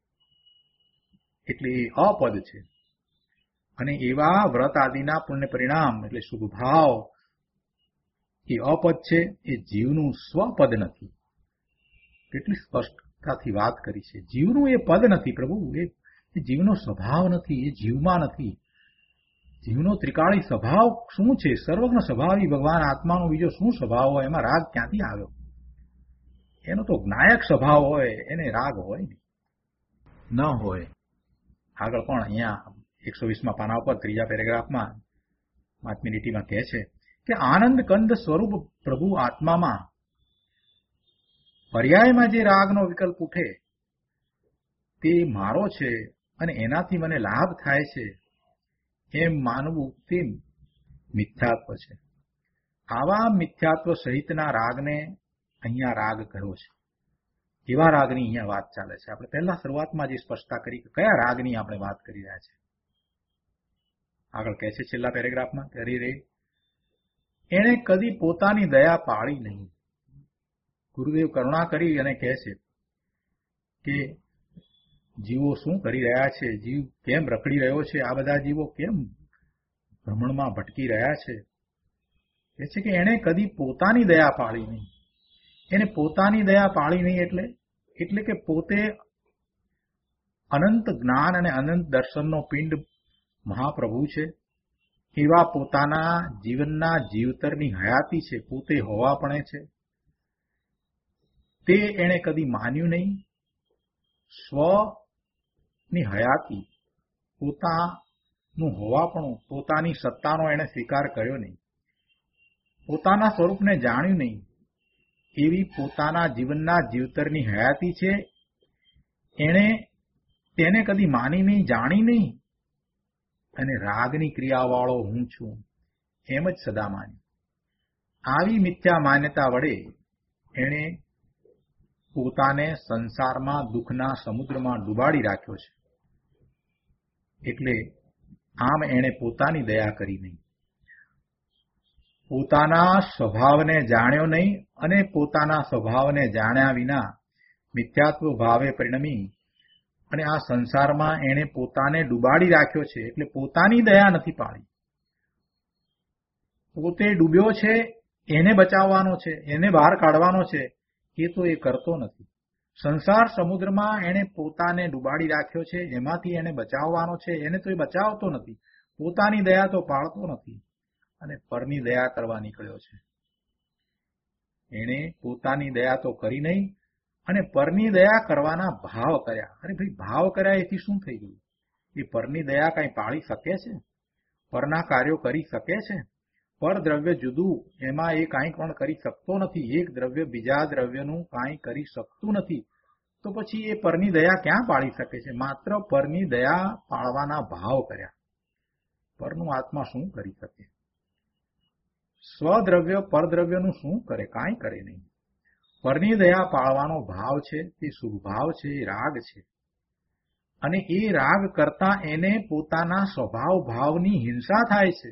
એટલે એ અપદ છે. અને એવા વ્રત આદિના પુણ્ય પરિણામ એટલે શુભ ભાવ એ અપદ છે, એ જીવનું સ્વપદ નથી. કેટલી સ્પષ્ટતાથી વાત કરી છે. જીવનું એ પદ નથી પ્રભુ, એ જીવનો સ્વભાવ નથી, એ જીવમાં નથી. જીવનો ત્રિકાળી સ્વભાવ શું છે? સર્વજ્ઞ સ્વભાવી ભગવાન આત્માનો બીજો શું સ્વભાવ હોય? એમાં રાગ ક્યાંથી આવ્યો? એનો તો જ્ઞાયક સ્વભાવ હોય, એને રાગ હોય ન હોય. આગળ પણ અહીંયા 120માં પાના ઉપર ત્રીજા પેરેગ્રાફમાં 5મી લીટીમાં કહે છે કે આનંદ કંદ સ્વરૂપ પ્રભુ આત્મામાં પર્યાયમાં જે રાગનો વિકલ્પ ઉઠે તે મારો છે અને એનાથી મને લાભ થાય છે એમ માનવું તે મિથ્યાત્વ છે. આવા મિથ્યાત્વ સહિતના રાગને અહીંયા રાગ કહ્યો છે. એવા રાગની અહીંયા વાત ચાલે છે. આપણે પહેલા શરૂઆતમાં જે સ્પષ્ટતા કરી કે કયા રાગની આપણે વાત કરી રહ્યા છે. આગળ કહે છે છેલ્લા પેરેગ્રાફમાં કે અરે એણે કદી પોતાની દયા પાળી નહીં. ગુરુદેવ કરુણા કરી અને કહે છે કે જીવો શું કરી રહ્યા છે, જીવ કેમ રખડી રહ્યો છે, આ બધા જીવો કેમ ભ્રમણમાં ભટકી રહ્યા છે. કહે છે કે એણે કદી પોતાની દયા પાળી નહીં. એને પોતાની દયા પાળી નહીં એટલે કે પોતે અનંત જ્ઞાન અને અનંત દર્શનનો પિંડ મહાપ્રભુ છે. એવા પોતાના જીવનના જીવતરની હયાતી છે, પોતે હોવાપણે છે. તે એણે કદી માન્યું નહીં સ્વની હયાતી, પોતાનું હોવાપણું, પોતાની સત્તાનો એણે સ્વીકાર કર્યો નહીં, પોતાના સ્વરૂપને જાણ્યું નહીં, એવી પોતાના જીવનના જીવતરની હયાતી છે એણે તેને કદી માની નહીં, જાણી નહીં, અને રાગની ક્રિયાવાળો હું છું એમ જ સદા માન્યું. આવી મિથ્યા માન્યતા વડે એણે પોતાને સંસારમાં દુઃખના સમુદ્રમાં ડૂબાડી રાખ્યો છે. એટલે આમ એણે પોતાની દયા કરી નહીં, પોતાના સ્વભાવને જાણ્યો નહીં, અને પોતાના સ્વભાવને જાણ્યા વિના મિથ્યાત્વ ભાવે પરિણમી અને આ સંસારમાં એણે પોતાને ડૂબાડી રાખ્યો છે. એટલે પોતાની દયા નથી પાડી. પોતે ડૂબ્યો છે, એને બચાવવાનો છે, એને બહાર કાઢવાનો છે, એ તો એ કરતો નથી. સંસાર સમુદ્રમાં એણે પોતાને ડૂબાડી રાખ્યો છે, એમાંથી એને બચાવવાનો છે, એને તો એ બચાવતો નથી. પોતાની દયા તો પાળતો નથી અને પરની દયા કરવા નીકળ્યો છે. એણે પોતાની દયા તો કરી નહીં અને પરની દયા કરવાના ભાવ કર્યા. અરે ભાઈ, ભાવ કર્યા એથી શું થઈ ગયું? એ પરની દયા કઈ પાળી શકે છે? પરના કાર્યો કરી શકે છે? પર દ્રવ્ય જુદું, એમાં એ કાંઈ પણ કરી શકતો નથી. એક દ્રવ્ય બીજા દ્રવ્યનું કાંઈ કરી શકતું નથી. તો પછી એ પરની દયા ક્યાં પાળી શકે છે? માત્ર પરની દયા પાળવાના ભાવ કર્યા. પરનું આત્મા શું કરી શકે? સ્વદ્રવ્ય પરદ્રવ્યનું શું કરે? કાંઈ કરે નહીં. પરની દયા પાળવાનો ભાવ છે, તે શુભ ભાવ છે, એ રાગ છે. અને એ રાગ કરતા એને પોતાના સ્વભાવ ભાવની હિંસા થાય છે.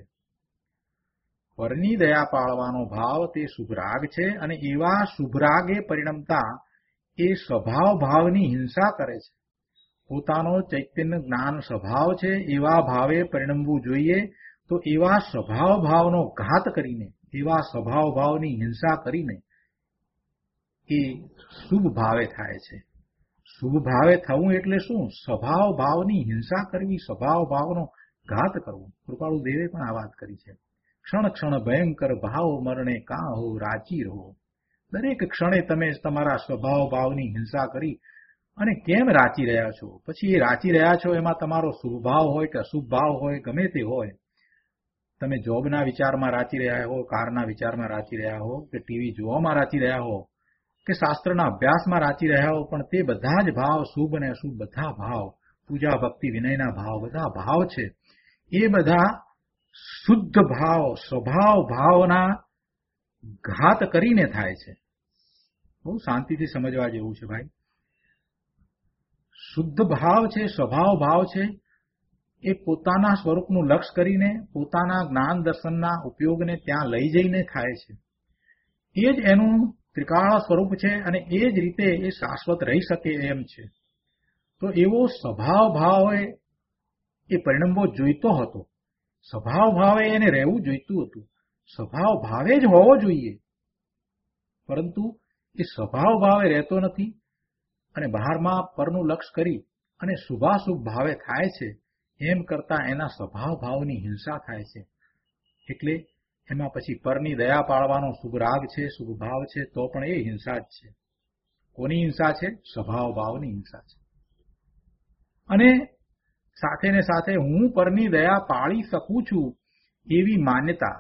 પરની દયા પાળવાનો ભાવ તે શુભ રાગ છે, અને એવા શુભ રાગે પરિણમતા એ સ્વભાવ ભાવની હિંસા કરે છે. પોતાનો ચૈતન્ય જ્ઞાન સ્વભાવ છે, એવા ભાવે પરિણમવું જોઈએ. તો એવા સ્વભાવ ભાવનો ઘાત કરીને, એવા સ્વભાવ ભાવની હિંસા કરીને એ શુભ ભાવે થાય છે. શુભ ભાવે થવું એટલે શું? સ્વભાવ ભાવની હિંસા કરવી, સ્વભાવ ભાવનો ઘાત કરવો. કૃપાળુ દેવે પણ આ વાત કરી છે. ક્ષણ ક્ષણ ભયંકર ભાવ મરણે કાં હો રાચી રહો. દરેક ક્ષણે તમે તમારા સ્વભાવ ભાવની હિંસા કરી અને કેમ રાચી રહ્યા છો? પછી એ રાચી રહ્યા છો એમાં તમારો શુભ ભાવ હોય કે અશુભ ભાવ હોય, ગમે તે હોય. તમે જોબના વિચારમાં રાચી રહ્યા હો, કારના વિચારમાં રાચી રહ્યા હો, કે ટીવી જોવામાં રાચી રહ્યા હો, કે શાસ્ત્રના અભ્યાસમાં રાચી રહ્યા હો, પણ તે બધા જ ભાવ, શુભ અને અશુભ બધા ભાવ, પૂજા ભક્તિ વિનયના ભાવ, બધા ભાવ છે. એ બધા શુદ્ધ ભાવ, સ્વભાવ ભાવના ઘાત કરીને થાય છે. બહુ શાંતિથી સમજવા જેવું છે ભાઈ. શુદ્ધ ભાવ છે, સ્વભાવ ભાવ છે, એ પોતાના સ્વરૂપનું લક્ષ્ય કરીને પોતાના જ્ઞાન દર્શનના ઉપયોગને ત્યાં લઈ જઈને થાય છે. એ જ એનું ત્રિકાળ સ્વરૂપ છે અને એ જ રીતે એ શાશ્વત રહી શકે એમ છે. તો એવો સ્વભાવ ભાવ એ પરિણમવો જોઈતો હતો. સ્વભાવ ભાવે એને રહેવું જોઈતું હતું. સ્વભાવ ભાવે જ હોવો જોઈએ, પરંતુ એ સ્વભાવ ભાવે રહેતો નથી અને બહારમાં પરનું લક્ષ્ય કરી અને શુભાશુભ ભાવે થાય છે. એમ કરતા એના સ્વભાવ ભાવની હિંસા થાય છે. એટલે એમાં પછી પરની દયા પાળવાનો શુભ રાગ છે, શુભ ભાવ છે, તો પણ એ હિંસા જ છે. કોની હિંસા છે? સ્વભાવ ભાવની હિંસા છે. અને સાથે ને સાથે હું પરની દયા પાળી શકું છું એવી માન્યતા,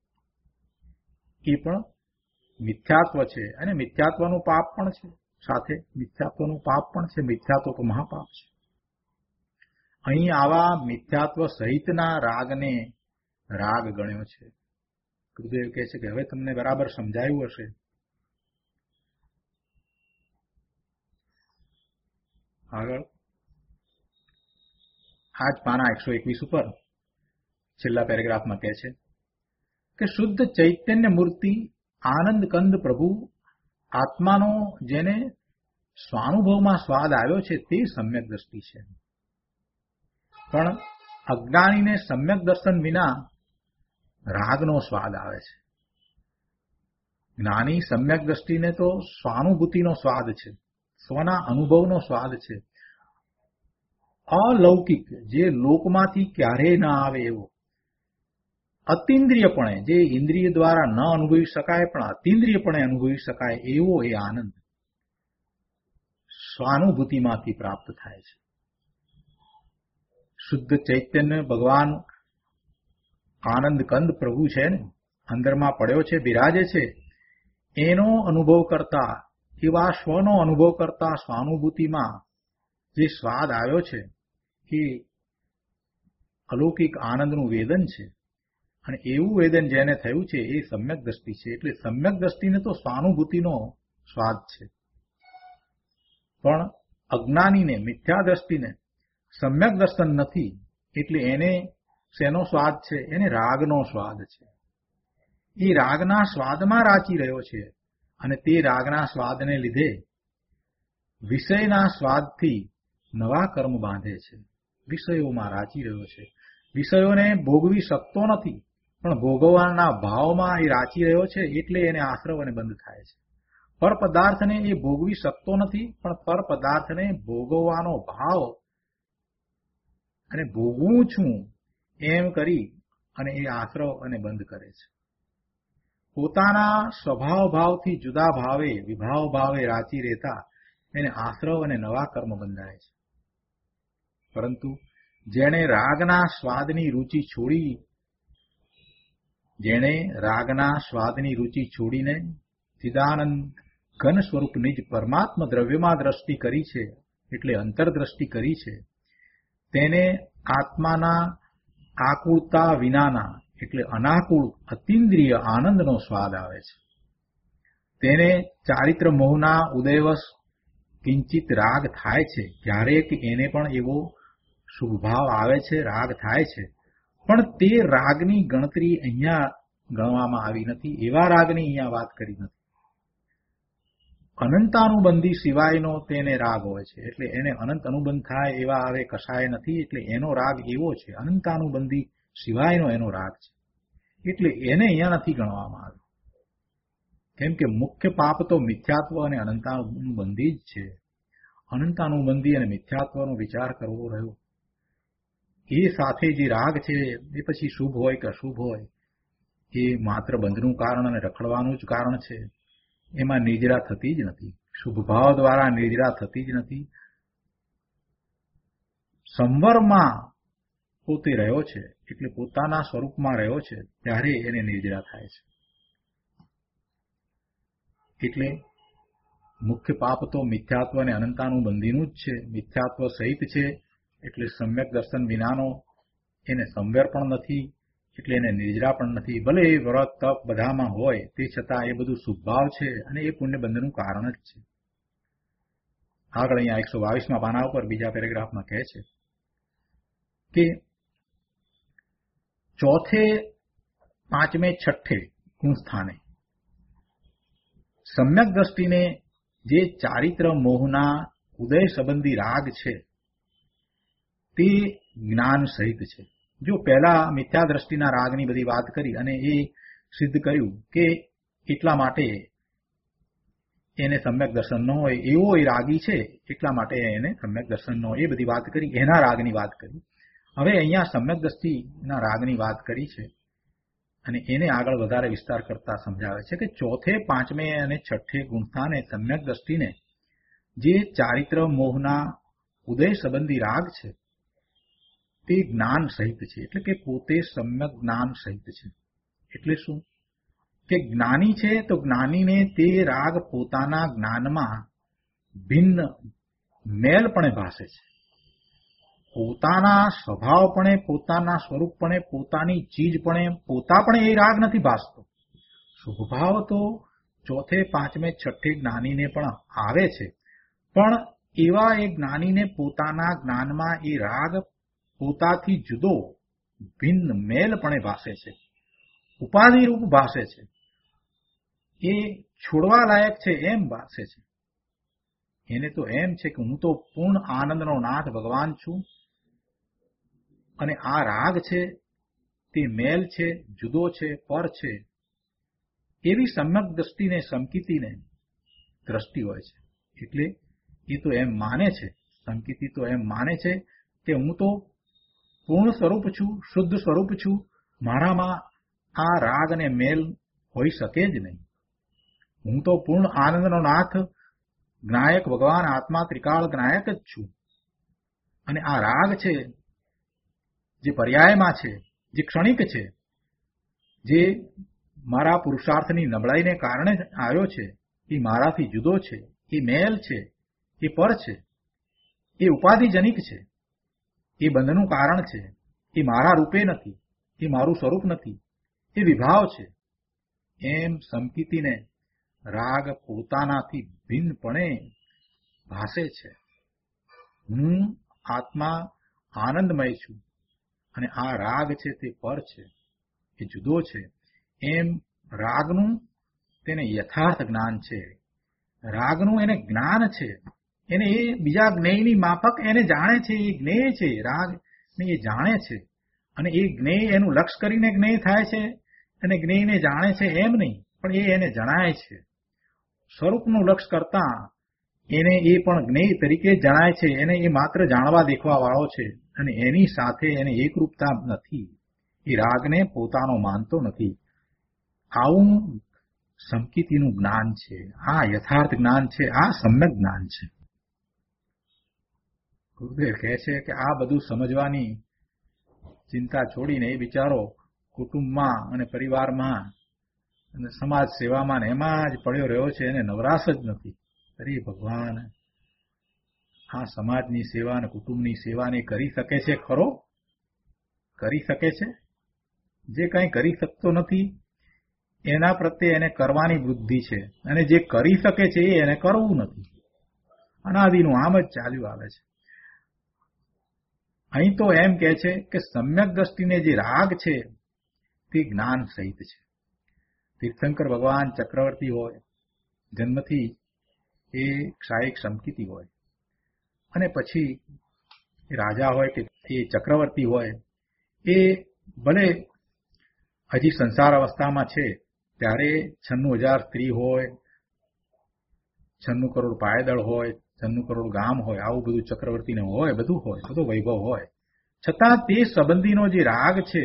એ પણ મિથ્યાત્વ છે. અને મિથ્યાત્વનું પાપ પણ છે. સાથે મિથ્યાત્વનું પાપ પણ છે. મિથ્યાત્વ તો મહાપાપ છે. અહીં આવા મિથ્યાત્વ સહિતના રાગને રાગ ગણ્યો છે. ગુરુદેવ કહે છે કે હવે તમને બરાબર સમજાયું હશે. આગળ આજ પાના 121 ઉપર છેલ્લા પેરેગ્રાફમાં કહે છે કે શુદ્ધ ચૈતન્ય મૂર્તિ આનંદ કંદ પ્રભુ આત્માનો જેને સ્વાનુભવમાં સ્વાદ આવ્યો છે તે સમ્યક દ્રષ્ટિ છે. પણ અજ્ઞાનીને સમ્યક દર્શન વિના રાગનો સ્વાદ આવે છે. જ્ઞાની સમ્યક દ્રષ્ટિને તો સ્વાનુભૂતિનો સ્વાદ છે, સ્વના અનુભવનો સ્વાદ છે. અલૌકિક, જે લોકમાંથી ક્યારેય ના આવે એવો, અતિન્દ્રિયપણે, જે ઇન્દ્રિય દ્વારા ન અનુભવી શકાય પણ અતિન્દ્રિયપણે અનુભવી શકાય એવો એ આનંદ સ્વાનુભૂતિમાંથી પ્રાપ્ત થાય છે. શુદ્ધ ચૈતન્ય ભગવાન આનંદ કંદ પ્રભુ છે ને, અંદરમાં પડ્યો છે, બિરાજે છે, એનો અનુભવ કરતા, એવા સ્વનો અનુભવ કરતા સ્વાનુભૂતિમાં જે સ્વાદ આવ્યો છે એ અલૌકિક આનંદનું વેદન છે. અને એવું વેદન જેને થયું છે એ સમ્યક દ્રષ્ટિ છે. એટલે સમ્યક દ્રષ્ટિને તો સ્વાનુભૂતિનો સ્વાદ છે, પણ અજ્ઞાનીને, મિથ્યા દ્રષ્ટિને સમ્યક દર્શન નથી, એટલે એને શેનો સ્વાદ છે? એને રાગનો સ્વાદ છે. એ રાગના સ્વાદમાં રાચી રહ્યો છે, અને તે રાગના સ્વાદને લીધે વિષયના સ્વાદથી નવા કર્મ બાંધે છે, વિષયોમાં રાચી રહ્યો છે. વિષયોને ભોગવી શકતો નથી, પણ ભોગવવાના ભાવમાં એ રાચી રહ્યો છે, એટલે એને આશ્રવ અને બંધ થાય છે. પર પદાર્થને એ ભોગવી શકતો નથી, પણ પર પદાર્થને ભોગવવાનો ભાવ અને ભોગવું છું એમ કરી અને એ આશ્રવ અને બંધ કરે છે. પોતાના સ્વભાવ ભાવથી જુદા ભાવે, વિભાવ ભાવે રાચી રહેતા એને આશ્રવ અને નવા કર્મ બંધાય છે. પરંતુ જેણે રાગના સ્વાદની રુચિ છોડી, જેણે રાગના સ્વાદની રુચિ છોડીને ચિદાનંદ ઘન સ્વરૂપ નિજ પરમાત્મા દ્રવ્યમાં દ્રષ્ટિ કરી છે, એટલે અંતરદ્રષ્ટિ કરી છે, તેને આત્માના આકુળતા વિનાના, એટલે અનાકુળ અતિન્દ્રિય આનંદનો સ્વાદ આવે છે. તેને ચારિત્ર મોહના ઉદયવશ કિંચિત રાગ થાય છે, ક્યારેક એને પણ એવો શુભભાવ આવે છે, રાગ થાય છે, પણ તે રાગની ગણતરી અહીંયા ગણવામાં આવી નથી, એવા રાગની અહીંયા વાત કરી નથી. અનંતાનુબંધી સિવાયનો તેને રાગ હોય છે, એટલે એને અનંત અનુબંધ થાય એવા હવે કશાય નથી, એટલે એનો રાગ એવો છે, અનંતાનુબંધી સિવાયનો એનો રાગ છે, એટલે એને અહીંયા નથી ગણવામાં આવ્યો. કેમ કે મુખ્ય પાપ તો મિથ્યાત્વ અને અનંતાનુબંધી જ છે. અનંતાનુબંધી અને મિથ્યાત્વનો વિચાર કરવો રહ્યો, એ સાથે જે રાગ છે એ પછી શુભ હોય કે અશુભ હોય, એ માત્ર બંધનું કારણ અને રખડવાનું જ કારણ છે. એમાં નિર્જરા થતી જ નથી, શુભ ભાવ દ્વારા નિર્જરા થતી જ નથી. સંવરમાં પોતે રહ્યો છે, એટલે પોતાના સ્વરૂપમાં રહ્યો છે, ત્યારે એને નિર્જરા થાય છે. એટલે મુખ્ય પાપ તો મિથ્યાત્વ અને અનંતાનુબંધીનું જ છે, મિથ્યાત્વ સહિત છે, એટલે સમ્યક દર્શન વિનાનો એને સંવર પણ નથી, એટલે એને નિર્જરા પણ નથી. ભલે એ વ્રત તપ બધામાં હોય, તે છતાં એ બધું શુભભાવ છે, અને એ પુણ્યબંધનું કારણ જ છે. આગળ અહીંયા 122માં પાના ઉપર બીજા પેરેગ્રાફમાં કહે છે કે ચોથે, પાંચમે, છઠ્ઠે ગુણ સ્થાને સમ્યક દ્રષ્ટિને જે ચારિત્ર મોહના ઉદય સંબંધી રાગ છે તે જ્ઞાન સહિત છે. જો પહેલા મિથ્યા દ્રષ્ટિના રાગની બધી વાત કરી અને એ સિદ્ધ કર્યું કે એટલા માટે એને સમ્યક દર્શન ન હોય, એવો એ રાગી છે, એટલા માટે એને સમ્યક દર્શન ન હોય, એ બધી વાત કરી, એના રાગની વાત કરી. હવે અહીંયા સમ્યક દ્રષ્ટિના રાગની વાત કરી છે, અને એને આગળ વધારે વિસ્તાર કરતા સમજાવે છે કે ચોથે, પાંચમે અને છઠ્ઠે ગુણસ્થાને સમ્યક દ્રષ્ટિને જે ચારિત્ર મોહના ઉદય સંબંધી રાગ છે તે જ્ઞાન સહિત છે, એટલે કે પોતે સમ્યક જ્ઞાન સહિત છે. એટલે શું કે જ્ઞાની છે તો જ્ઞાનીને તે રાગ પોતાના જ્ઞાનમાં ભિન્ન મેલપણે ભાસે છે, પોતાના સ્વભાવપણે, પોતાના સ્વરૂપપણે, પોતાની ચીજપણે, પોતાપણે એ રાગ નથી ભાસતો. શુભભાવ તો ચોથે, પાંચમે, છઠ્ઠે જ્ઞાનીને પણ આવે છે, પણ એવા એ જ્ઞાનીને પોતાના જ્ઞાનમાં એ રાગ પોતાથી જુદો ભિન્ન મેલપણે ભાસે છે, ઉપાધિરૂપ ભાસે છે, એ છોડવા લાયક છે એમ ભાસે છે. એને તો એમ છે કે હું તો પૂર્ણ આનંદનો નાથ ભગવાન છું, અને આ રાગ છે તે મેલ છે, જુદો છે, પર છે, એવી સમ્યક દ્રષ્ટિને, સંકિતિને દ્રષ્ટિ હોય છે. એટલે એ તો એમ માને છે, સંકિતિ તો એમ માને છે કે હું તો પૂર્ણ સ્વરૂપ છું, શુદ્ધ સ્વરૂપ છું, મારામાં આ રાગ અને મેલ હોઈ શકે જ નહીં. હું તો પૂર્ણ આનંદનો નાથ જ્ઞાયક ભગવાન આત્મા ત્રિકાળ જ્ઞાયક જ છું. અને આ રાગ છે જે પર્યાયમાં છે, જે ક્ષણિક છે, જે મારા પુરુષાર્થની નબળાઈને કારણે આવ્યો છે, એ મારાથી જુદો છે, એ મેલ છે, એ પર છે, એ ઉપાધિજનિક છે, એ બંધનું કારણ છે, એ મારા રૂપે નથી, એ મારું સ્વરૂપ નથી, એ વિભાવ છે. એમ સમકીતીને રાગ પોતાનાથી ભિન્નપણે ભાસે છે. હું આત્મા આનંદમય છું અને આ રાગ છે તે પર છે, એ જુદો છે. એમ રાગનું તેને યથાર્થ જ્ઞાન છે, રાગનું એને જ્ઞાન છે, એને એ બીજા જ્ઞેયની માફક એને જાણે છે, એ જ્ઞેય છે, રાગને એ જાણે છે. અને એ જ્ઞેય એનું લક્ષ કરીને જ્ઞેય થાય છે અને જ્ઞેયને જાણે છે એમ નહીં, પણ એ એને જણાય છે. સ્વરૂપનું લક્ષ કરતા એને એ પણ જ્ઞેય તરીકે જણાય છે. એને એ માત્ર જાણવા દેખવા વાળો છે અને એની સાથે એને એકરૂપતા નથી. એ રાગને પોતાનો માનતો નથી. આવું સમકીતીનું જ્ઞાન છે. આ યથાર્થ જ્ઞાન છે, આ સમ્યક જ્ઞાન છે. ગુરુદેવ કહે છે કે આ બધું સમજવાની ચિંતા છોડીને એ બિચારો કુટુંબમાં અને પરિવારમાં અને સમાજ સેવામાં એમાં જ પડ્યો રહ્યો છે, એને નવરાશ જ નથી. અરે ભગવાન, આ સમાજની સેવા અને કુટુંબની સેવાને કરી શકે છે ખરો? કરી શકે છે? જે કંઈ કરી શકતો નથી એના પ્રત્યે એને કરવાની બુદ્ધિ છે, અને જે કરી શકે છે એને કરવું નથી. અનાદિનું આમ જ ચાલ્યું આવે છે. અહીં તો એમ કહે છે કે સમ્યક દ્રષ્ટિને જે રાગ છે તે જ્ઞાન સહિત છે. તીર્થંકર ભગવાન ચક્રવર્તી હોય, જન્મથી એ ક્ષાયિક સમકીતી હોય, અને પછી રાજા હોય કે એ ચક્રવર્તી હોય, એ ભલે હજી સંસાર અવસ્થામાં છે ત્યારે 96,000 સ્ત્રી હોય, 96 કરોડ પાયદળ હોય, 96 કરોડ ગામ હોય, આવું બધું ચક્રવર્તીને હોય, બધું હોય, બધો વૈભવ હોય, છતાં તે સંબંધીનો જે રાગ છે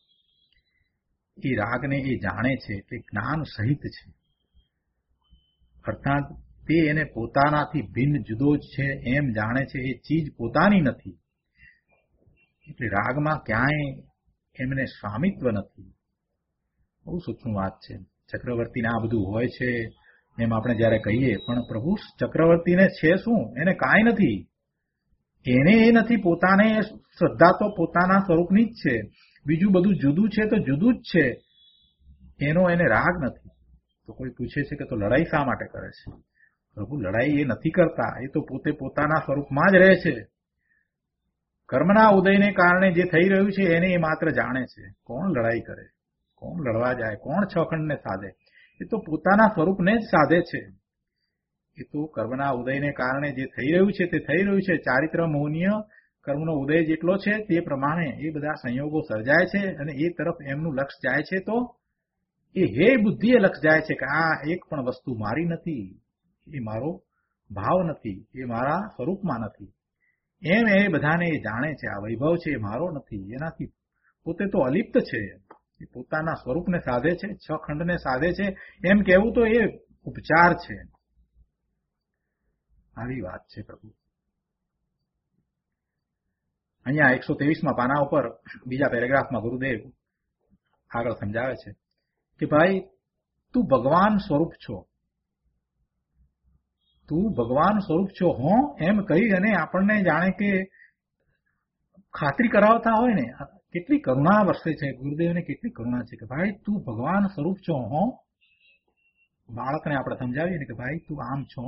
એ રાગને એ જાણે છે, તે જ્ઞાન સહિત છે. અર્થાત તે એને પોતાનાથી ભિન્ન જુદો જ છે એમ જાણે છે. એ ચીજ પોતાની નથી. એટલે રાગમાં ક્યાંય એમને સ્વામિત્વ નથી. બહુ સૂક્ષ્મ વાત છે. ચક્રવર્તીને આ બધું હોય છે એમ આપણે જયારે કહીએ, પણ પ્રભુ ચક્રવર્તીને છે શું? એને કાંઈ નથી. એને એ નથી. પોતાને શ્રદ્ધા તો પોતાના સ્વરૂપની જ છે. બીજું બધું જુદું છે તો જુદું જ છે. એનો એને રાગ નથી. તો કોઈ પૂછે છે કે તો લડાઈ શા માટે કરે છે? પ્રભુ લડાઈ એ નથી કરતા. એ તો પોતે પોતાના સ્વરૂપમાં જ રહે છે. કર્મના ઉદયને કારણે જે થઈ રહ્યું છે એને એ માત્ર જાણે છે. કોણ લડાઈ કરે? કોણ લડવા જાય? કોણ છખંડને સાધે? એ તો પોતાના સ્વરૂપને જ સાધે છે. એ તો કર્મના ઉદયને કારણે જે થઈ રહ્યું છે તે થઈ રહ્યું છે. ચારિત્ર મોહનીય કર્મનો ઉદય જેટલો છે તે પ્રમાણે એ બધા સંયોગો સર્જાય છે અને એ તરફ એમનું લક્ષ જાય છે. તો એ હે બુદ્ધિ એ લક્ષ જાય છે કે આ એક પણ વસ્તુ મારી નથી, એ મારો ભાવ નથી, એ મારા સ્વરૂપમાં નથી. એમ એ બધાને એ જાણે છે. આ વૈભવ છે એ મારો નથી. એનાથી પોતે તો અલિપ્ત છે. એ પોતાના સ્વરૂપને સાધે છે, છ ખંડને સાધે છે. એમ કહેવું તો એ ઉપચાર છે. આવી વાત છે પ્રભુ. અહીંયા 123માં પાના ઉપર બીજા પેરેગ્રાફમાં ગુરુદેવ આગળ સમજાવે છે કે ભાઈ તું ભગવાન સ્વરૂપ છો, તું ભગવાન સ્વરૂપ છો હો, એમ કહી અને આપણને જાણે કે ખાતરી કરાવતા હોય ને. કેટલી કરુણા વરસે છે ગુરુદેવને, કેટલી કરુણા છે કે ભાઈ તું ભગવાન સ્વરૂપ છો હો. બાળકને આપણે સમજાવીએ ને કે ભાઈ તું આમ છો,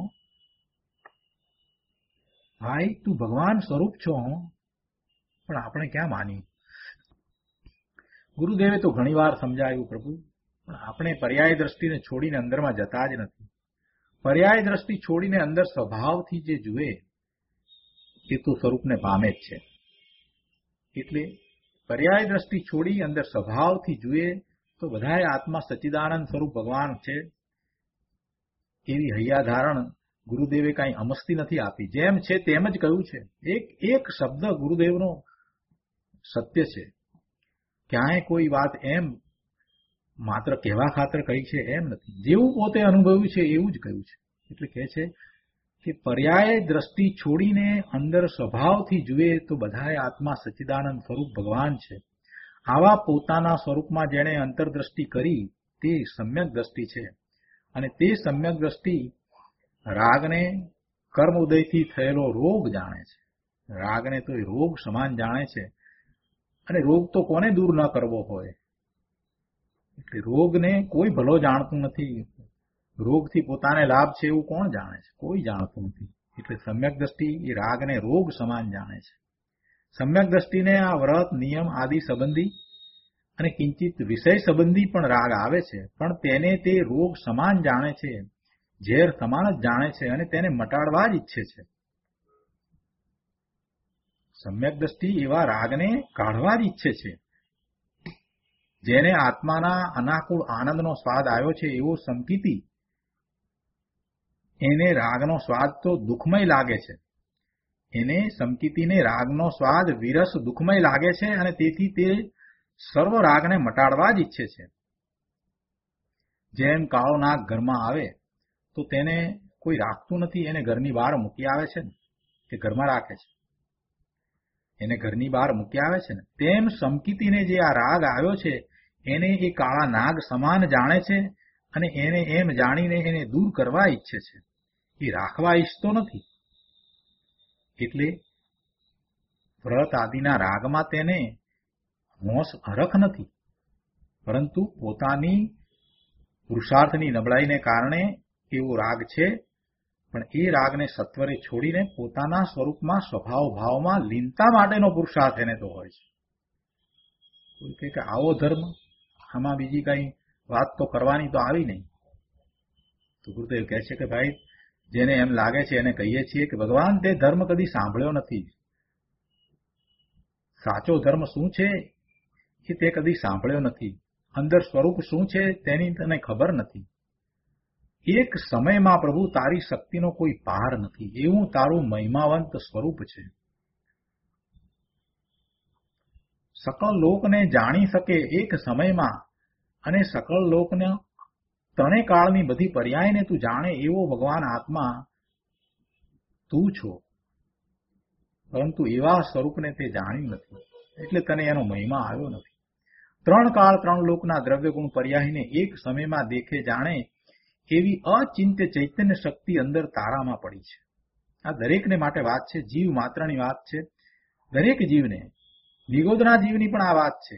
ભાઈ તું ભગવાન સ્વરૂપ છો હો, પણ આપણે ક્યાં માની? ગુરુદેવે તો ઘણી વાર સમજાવ્યું પ્રભુ, પણ આપણે પર્યાય દ્રષ્ટિને છોડીને અંદરમાં જતા જ નથી. પર્યાય દ્રષ્ટિ છોડીને અંદર સ્વભાવથી જે જુએ એ તો સ્વરૂપને પામે જ છે. એટલે પર્યાય દ્રષ્ટિ છોડી અંદર સ્વભાવથી જુએ તો બધાએ આત્મા સચ્ચિદાનંદ સ્વરૂપ ભગવાન છે. એવી હૈયાધારણ ગુરુદેવે કાંઈ અમસ્તી નથી આપી. જેમ છે તેમ જ કહ્યું છે. એક શબ્દ ગુરુદેવનો સત્ય છે. ક્યાંય કોઈ વાત એમ માત્ર કહેવા ખાતર કહી છે એમ નથી. જેવું પોતે અનુભવ્યું છે એવું જ કહ્યું છે. એટલે કહે છે કે પર્યાય દ્રષ્ટિ છોડીને અંદર સ્વભાવથી જુએ તો બધાએ આત્મા સચ્ચિદાનંદ સ્વરૂપ ભગવાન છે. આવા પોતાના સ્વરૂપમાં જેણે અંતરદ્રષ્ટિ કરી તે સમ્યક દ્રષ્ટિ છે. અને તે સમ્યક દ્રષ્ટિ રાગને કર્મ ઉદયથી થયેલો રોગ જાણે છે. રાગને તો એ રોગ સમાન જાણે છે. અને રોગ તો કોને દૂર ન કરવો હોય? એટલે રોગને કોઈ ભલો જાણતું નથી. રોગથી પોતાને લાભ છે એવું કોણ જાણે છે? કોઈ જાણતું નથી. એટલે સમ્યક દ્રષ્ટિ એ રાગને રોગ સમાન જાણે છે. સમ્યક દ્રષ્ટિને આ વ્રત નિયમ આદિ સંબંધી અને કિંચિત વિષય સંબંધી પણ રાગ આવે છે, પણ તેને તે રોગ સમાન જાણે છે, ઝેર સમાન જ જાણે છે અને તેને મટાડવા જ ઈચ્છે છે. સમ્યક દ્રષ્ટિ એવા રાગને કાઢવા જ ઈચ્છે છે. જેને આત્માના અનાકુળ આનંદનો સ્વાદ આવ્યો છે એવો સંકિતી, એને રાગનો સ્વાદ તો દુઃખમય લાગે છે. એને સંકિતીને રાગનો સ્વાદ વિરસ દુઃખમય લાગે છે અને તેથી તે સર્વ રાગને મટાડવા જ ઈચ્છે છે. જેમ કાળો નાગ ઘરમાં આવે તો તેને કોઈ રાખતું નથી, એને ઘરની બહાર મૂકી આવે છે ને, કે ઘરમાં રાખે છે, એને ઘરની બહાર મૂકી આવે છે ને, તેમ સંકિતીને જે આ રાગ આવ્યો છે એને એ કાળા નાગ સમાન જાણે છે અને એને એમ જાણીને એને દૂર કરવા ઈચ્છે છે. એ રાખવા ઈચ્છતો નથી. એટલે વ્રત આદિના રાગમાં તેને હોશ હરખ નથી, પરંતુ પોતાની પુરુષાર્થની નબળાઈને કારણે એવો રાગ છે. પણ એ રાગને સત્વરે છોડીને પોતાના સ્વરૂપમાં સ્વભાવ ભાવમાં લીનતા માટેનો પુરુષાર્થ એને તો હોય છે. કોઈ કહે કે આવો ધર્મ, આમાં બીજી કઈ વાત તો કરવાની તો આવી નહીં. તો ગુરુદેવ કહે છે કે ભાઈ, જેને એમ લાગે છે એને કહીએ છીએ કે ભગવાન તે ધર્મ કદી સાંભળ્યો નથી. સાચો ધર્મ શું છે એ તે કદી સાંભળ્યો નથી. અંદર સ્વરૂપ શું છે તેની તને ખબર નથી. એક સમયમાં પ્રભુ તારી શક્તિનો કોઈ પાર નથી, એવું તારું મહિમાવંત સ્વરૂપ છે. સકળ લોકને જાણી શકે એક સમયમાં, અને સકળ લોકને ત્રણે કાળની બધી પર્યાયને તું જાણે એવો ભગવાન આત્મા તું છો. પરંતુ એવા સ્વરૂપને તે જાણ્યું નથી, એટલે તને એનો મહિમા આવ્યો નથી. ત્રણ કાળ ત્રણ લોકના દ્રવ્ય ગુણ પર્યાયને એક સમયમાં દેખે જાણે એવી અચિંત્ય ચૈતન્ય શક્તિ અંદર તારામાં પડી છે. આ દરેકને માટે વાત છે, જીવ માત્રની વાત છે. દરેક જીવને, નિગોદના જીવની પણ આ વાત છે.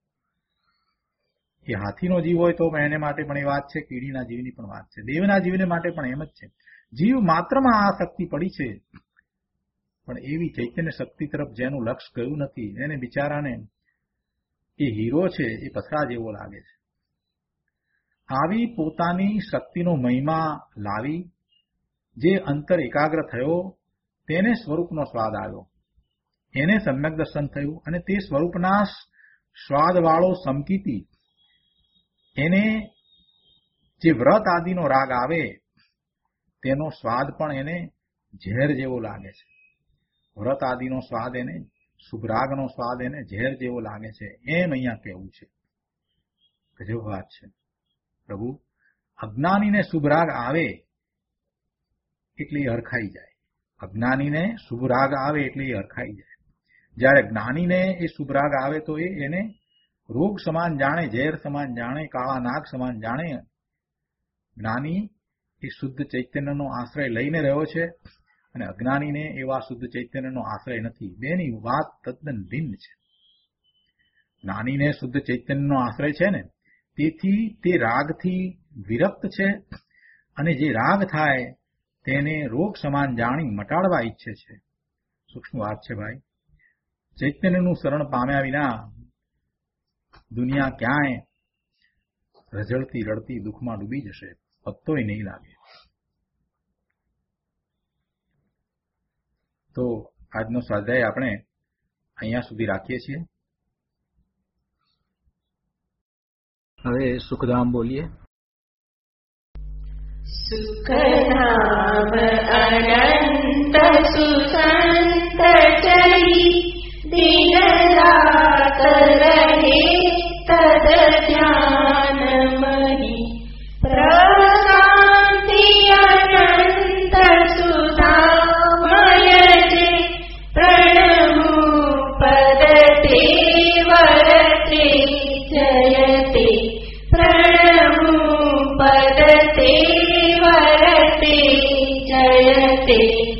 એ હાથીનો જીવ હોય તો એને માટે પણ એ વાત છે, કીડીના જીવની પણ વાત છે, દેવના જીવને માટે પણ એમ જ છે. જીવ માત્રમાં આ શક્તિ પડી છે, પણ એવી ચૈતન્ય શક્તિ તરફ જેનું લક્ષ ગયું નથી એને બિચારાને એ હીરો છે એ પથરા જેવો લાગે છે. આવી પોતાની શક્તિનો મહિમા લાવી જે અંતર એકાગ્ર થયો તેને સ્વરૂપનો સ્વાદ આવ્યો, એને સમ્યક દર્શન થયું. અને તે સ્વરૂપના સ્વાદવાળો સમકીતી એને જે વ્રત આદિનો રાગ આવે તેનો સ્વાદ પણ એને ઝેર જેવો લાગે છે. વ્રત આદિનો સ્વાદ એને, શુભરાગનો સ્વાદ એને ઝેર જેવો લાગે છે. એમ અહીંયા કહેવું છે. ગજબ વાત છે પ્રભુ. અજ્ઞાનીને શુભરાગ આવે એટલે એ હરખાઈ જાય. અજ્ઞાનીને શુભરાગ આવે એટલે એ હરખાઈ જાય. જ્યારે જ્ઞાનીને એ શુભરાગ આવે તો એને રોગ સમાન જાણે, ઝેર સમાન જાણે, કાળા નાગ સમાન જાણે. જ્ઞાની એ શુદ્ધ ચૈતન્યનો આશ્રય લઈને રહ્યો છે અને અજ્ઞાનીને એવા શુદ્ધ ચૈતન્યનો આશ્રય નથી. બેની વાત તદ્દન ભિન્ન છે. જ્ઞાનીને શુદ્ધ ચૈતન્યનો આશ્રય છે ને, તેથી તે રાગથી વિરક્ત છે અને જે રાગ થાય તેને રોગ સમાન જાણી મટાડવા ઈચ્છે છે. સૂક્ષ્મ વાત છે ભાઈ. ચૈતન્યનું શરણ પામ્યા વિના દુનિયા ક્યાંય રઝળતી રડતી દુઃખમાં ડૂબી જશે, પત્તોય નહીં લાગે. તો આજનો સ્વાધ્યાય આપણે અહીંયા સુધી રાખીએ છીએ. હવે સુખધામ બોલીએ. સુખધામ અનંત સુસંત ચરી દિન રાત રહે તદ ધ્યાન મહી પ્રશાંતિ અનંત સુધ वरते जयते प्रणमो पदते वरते जयते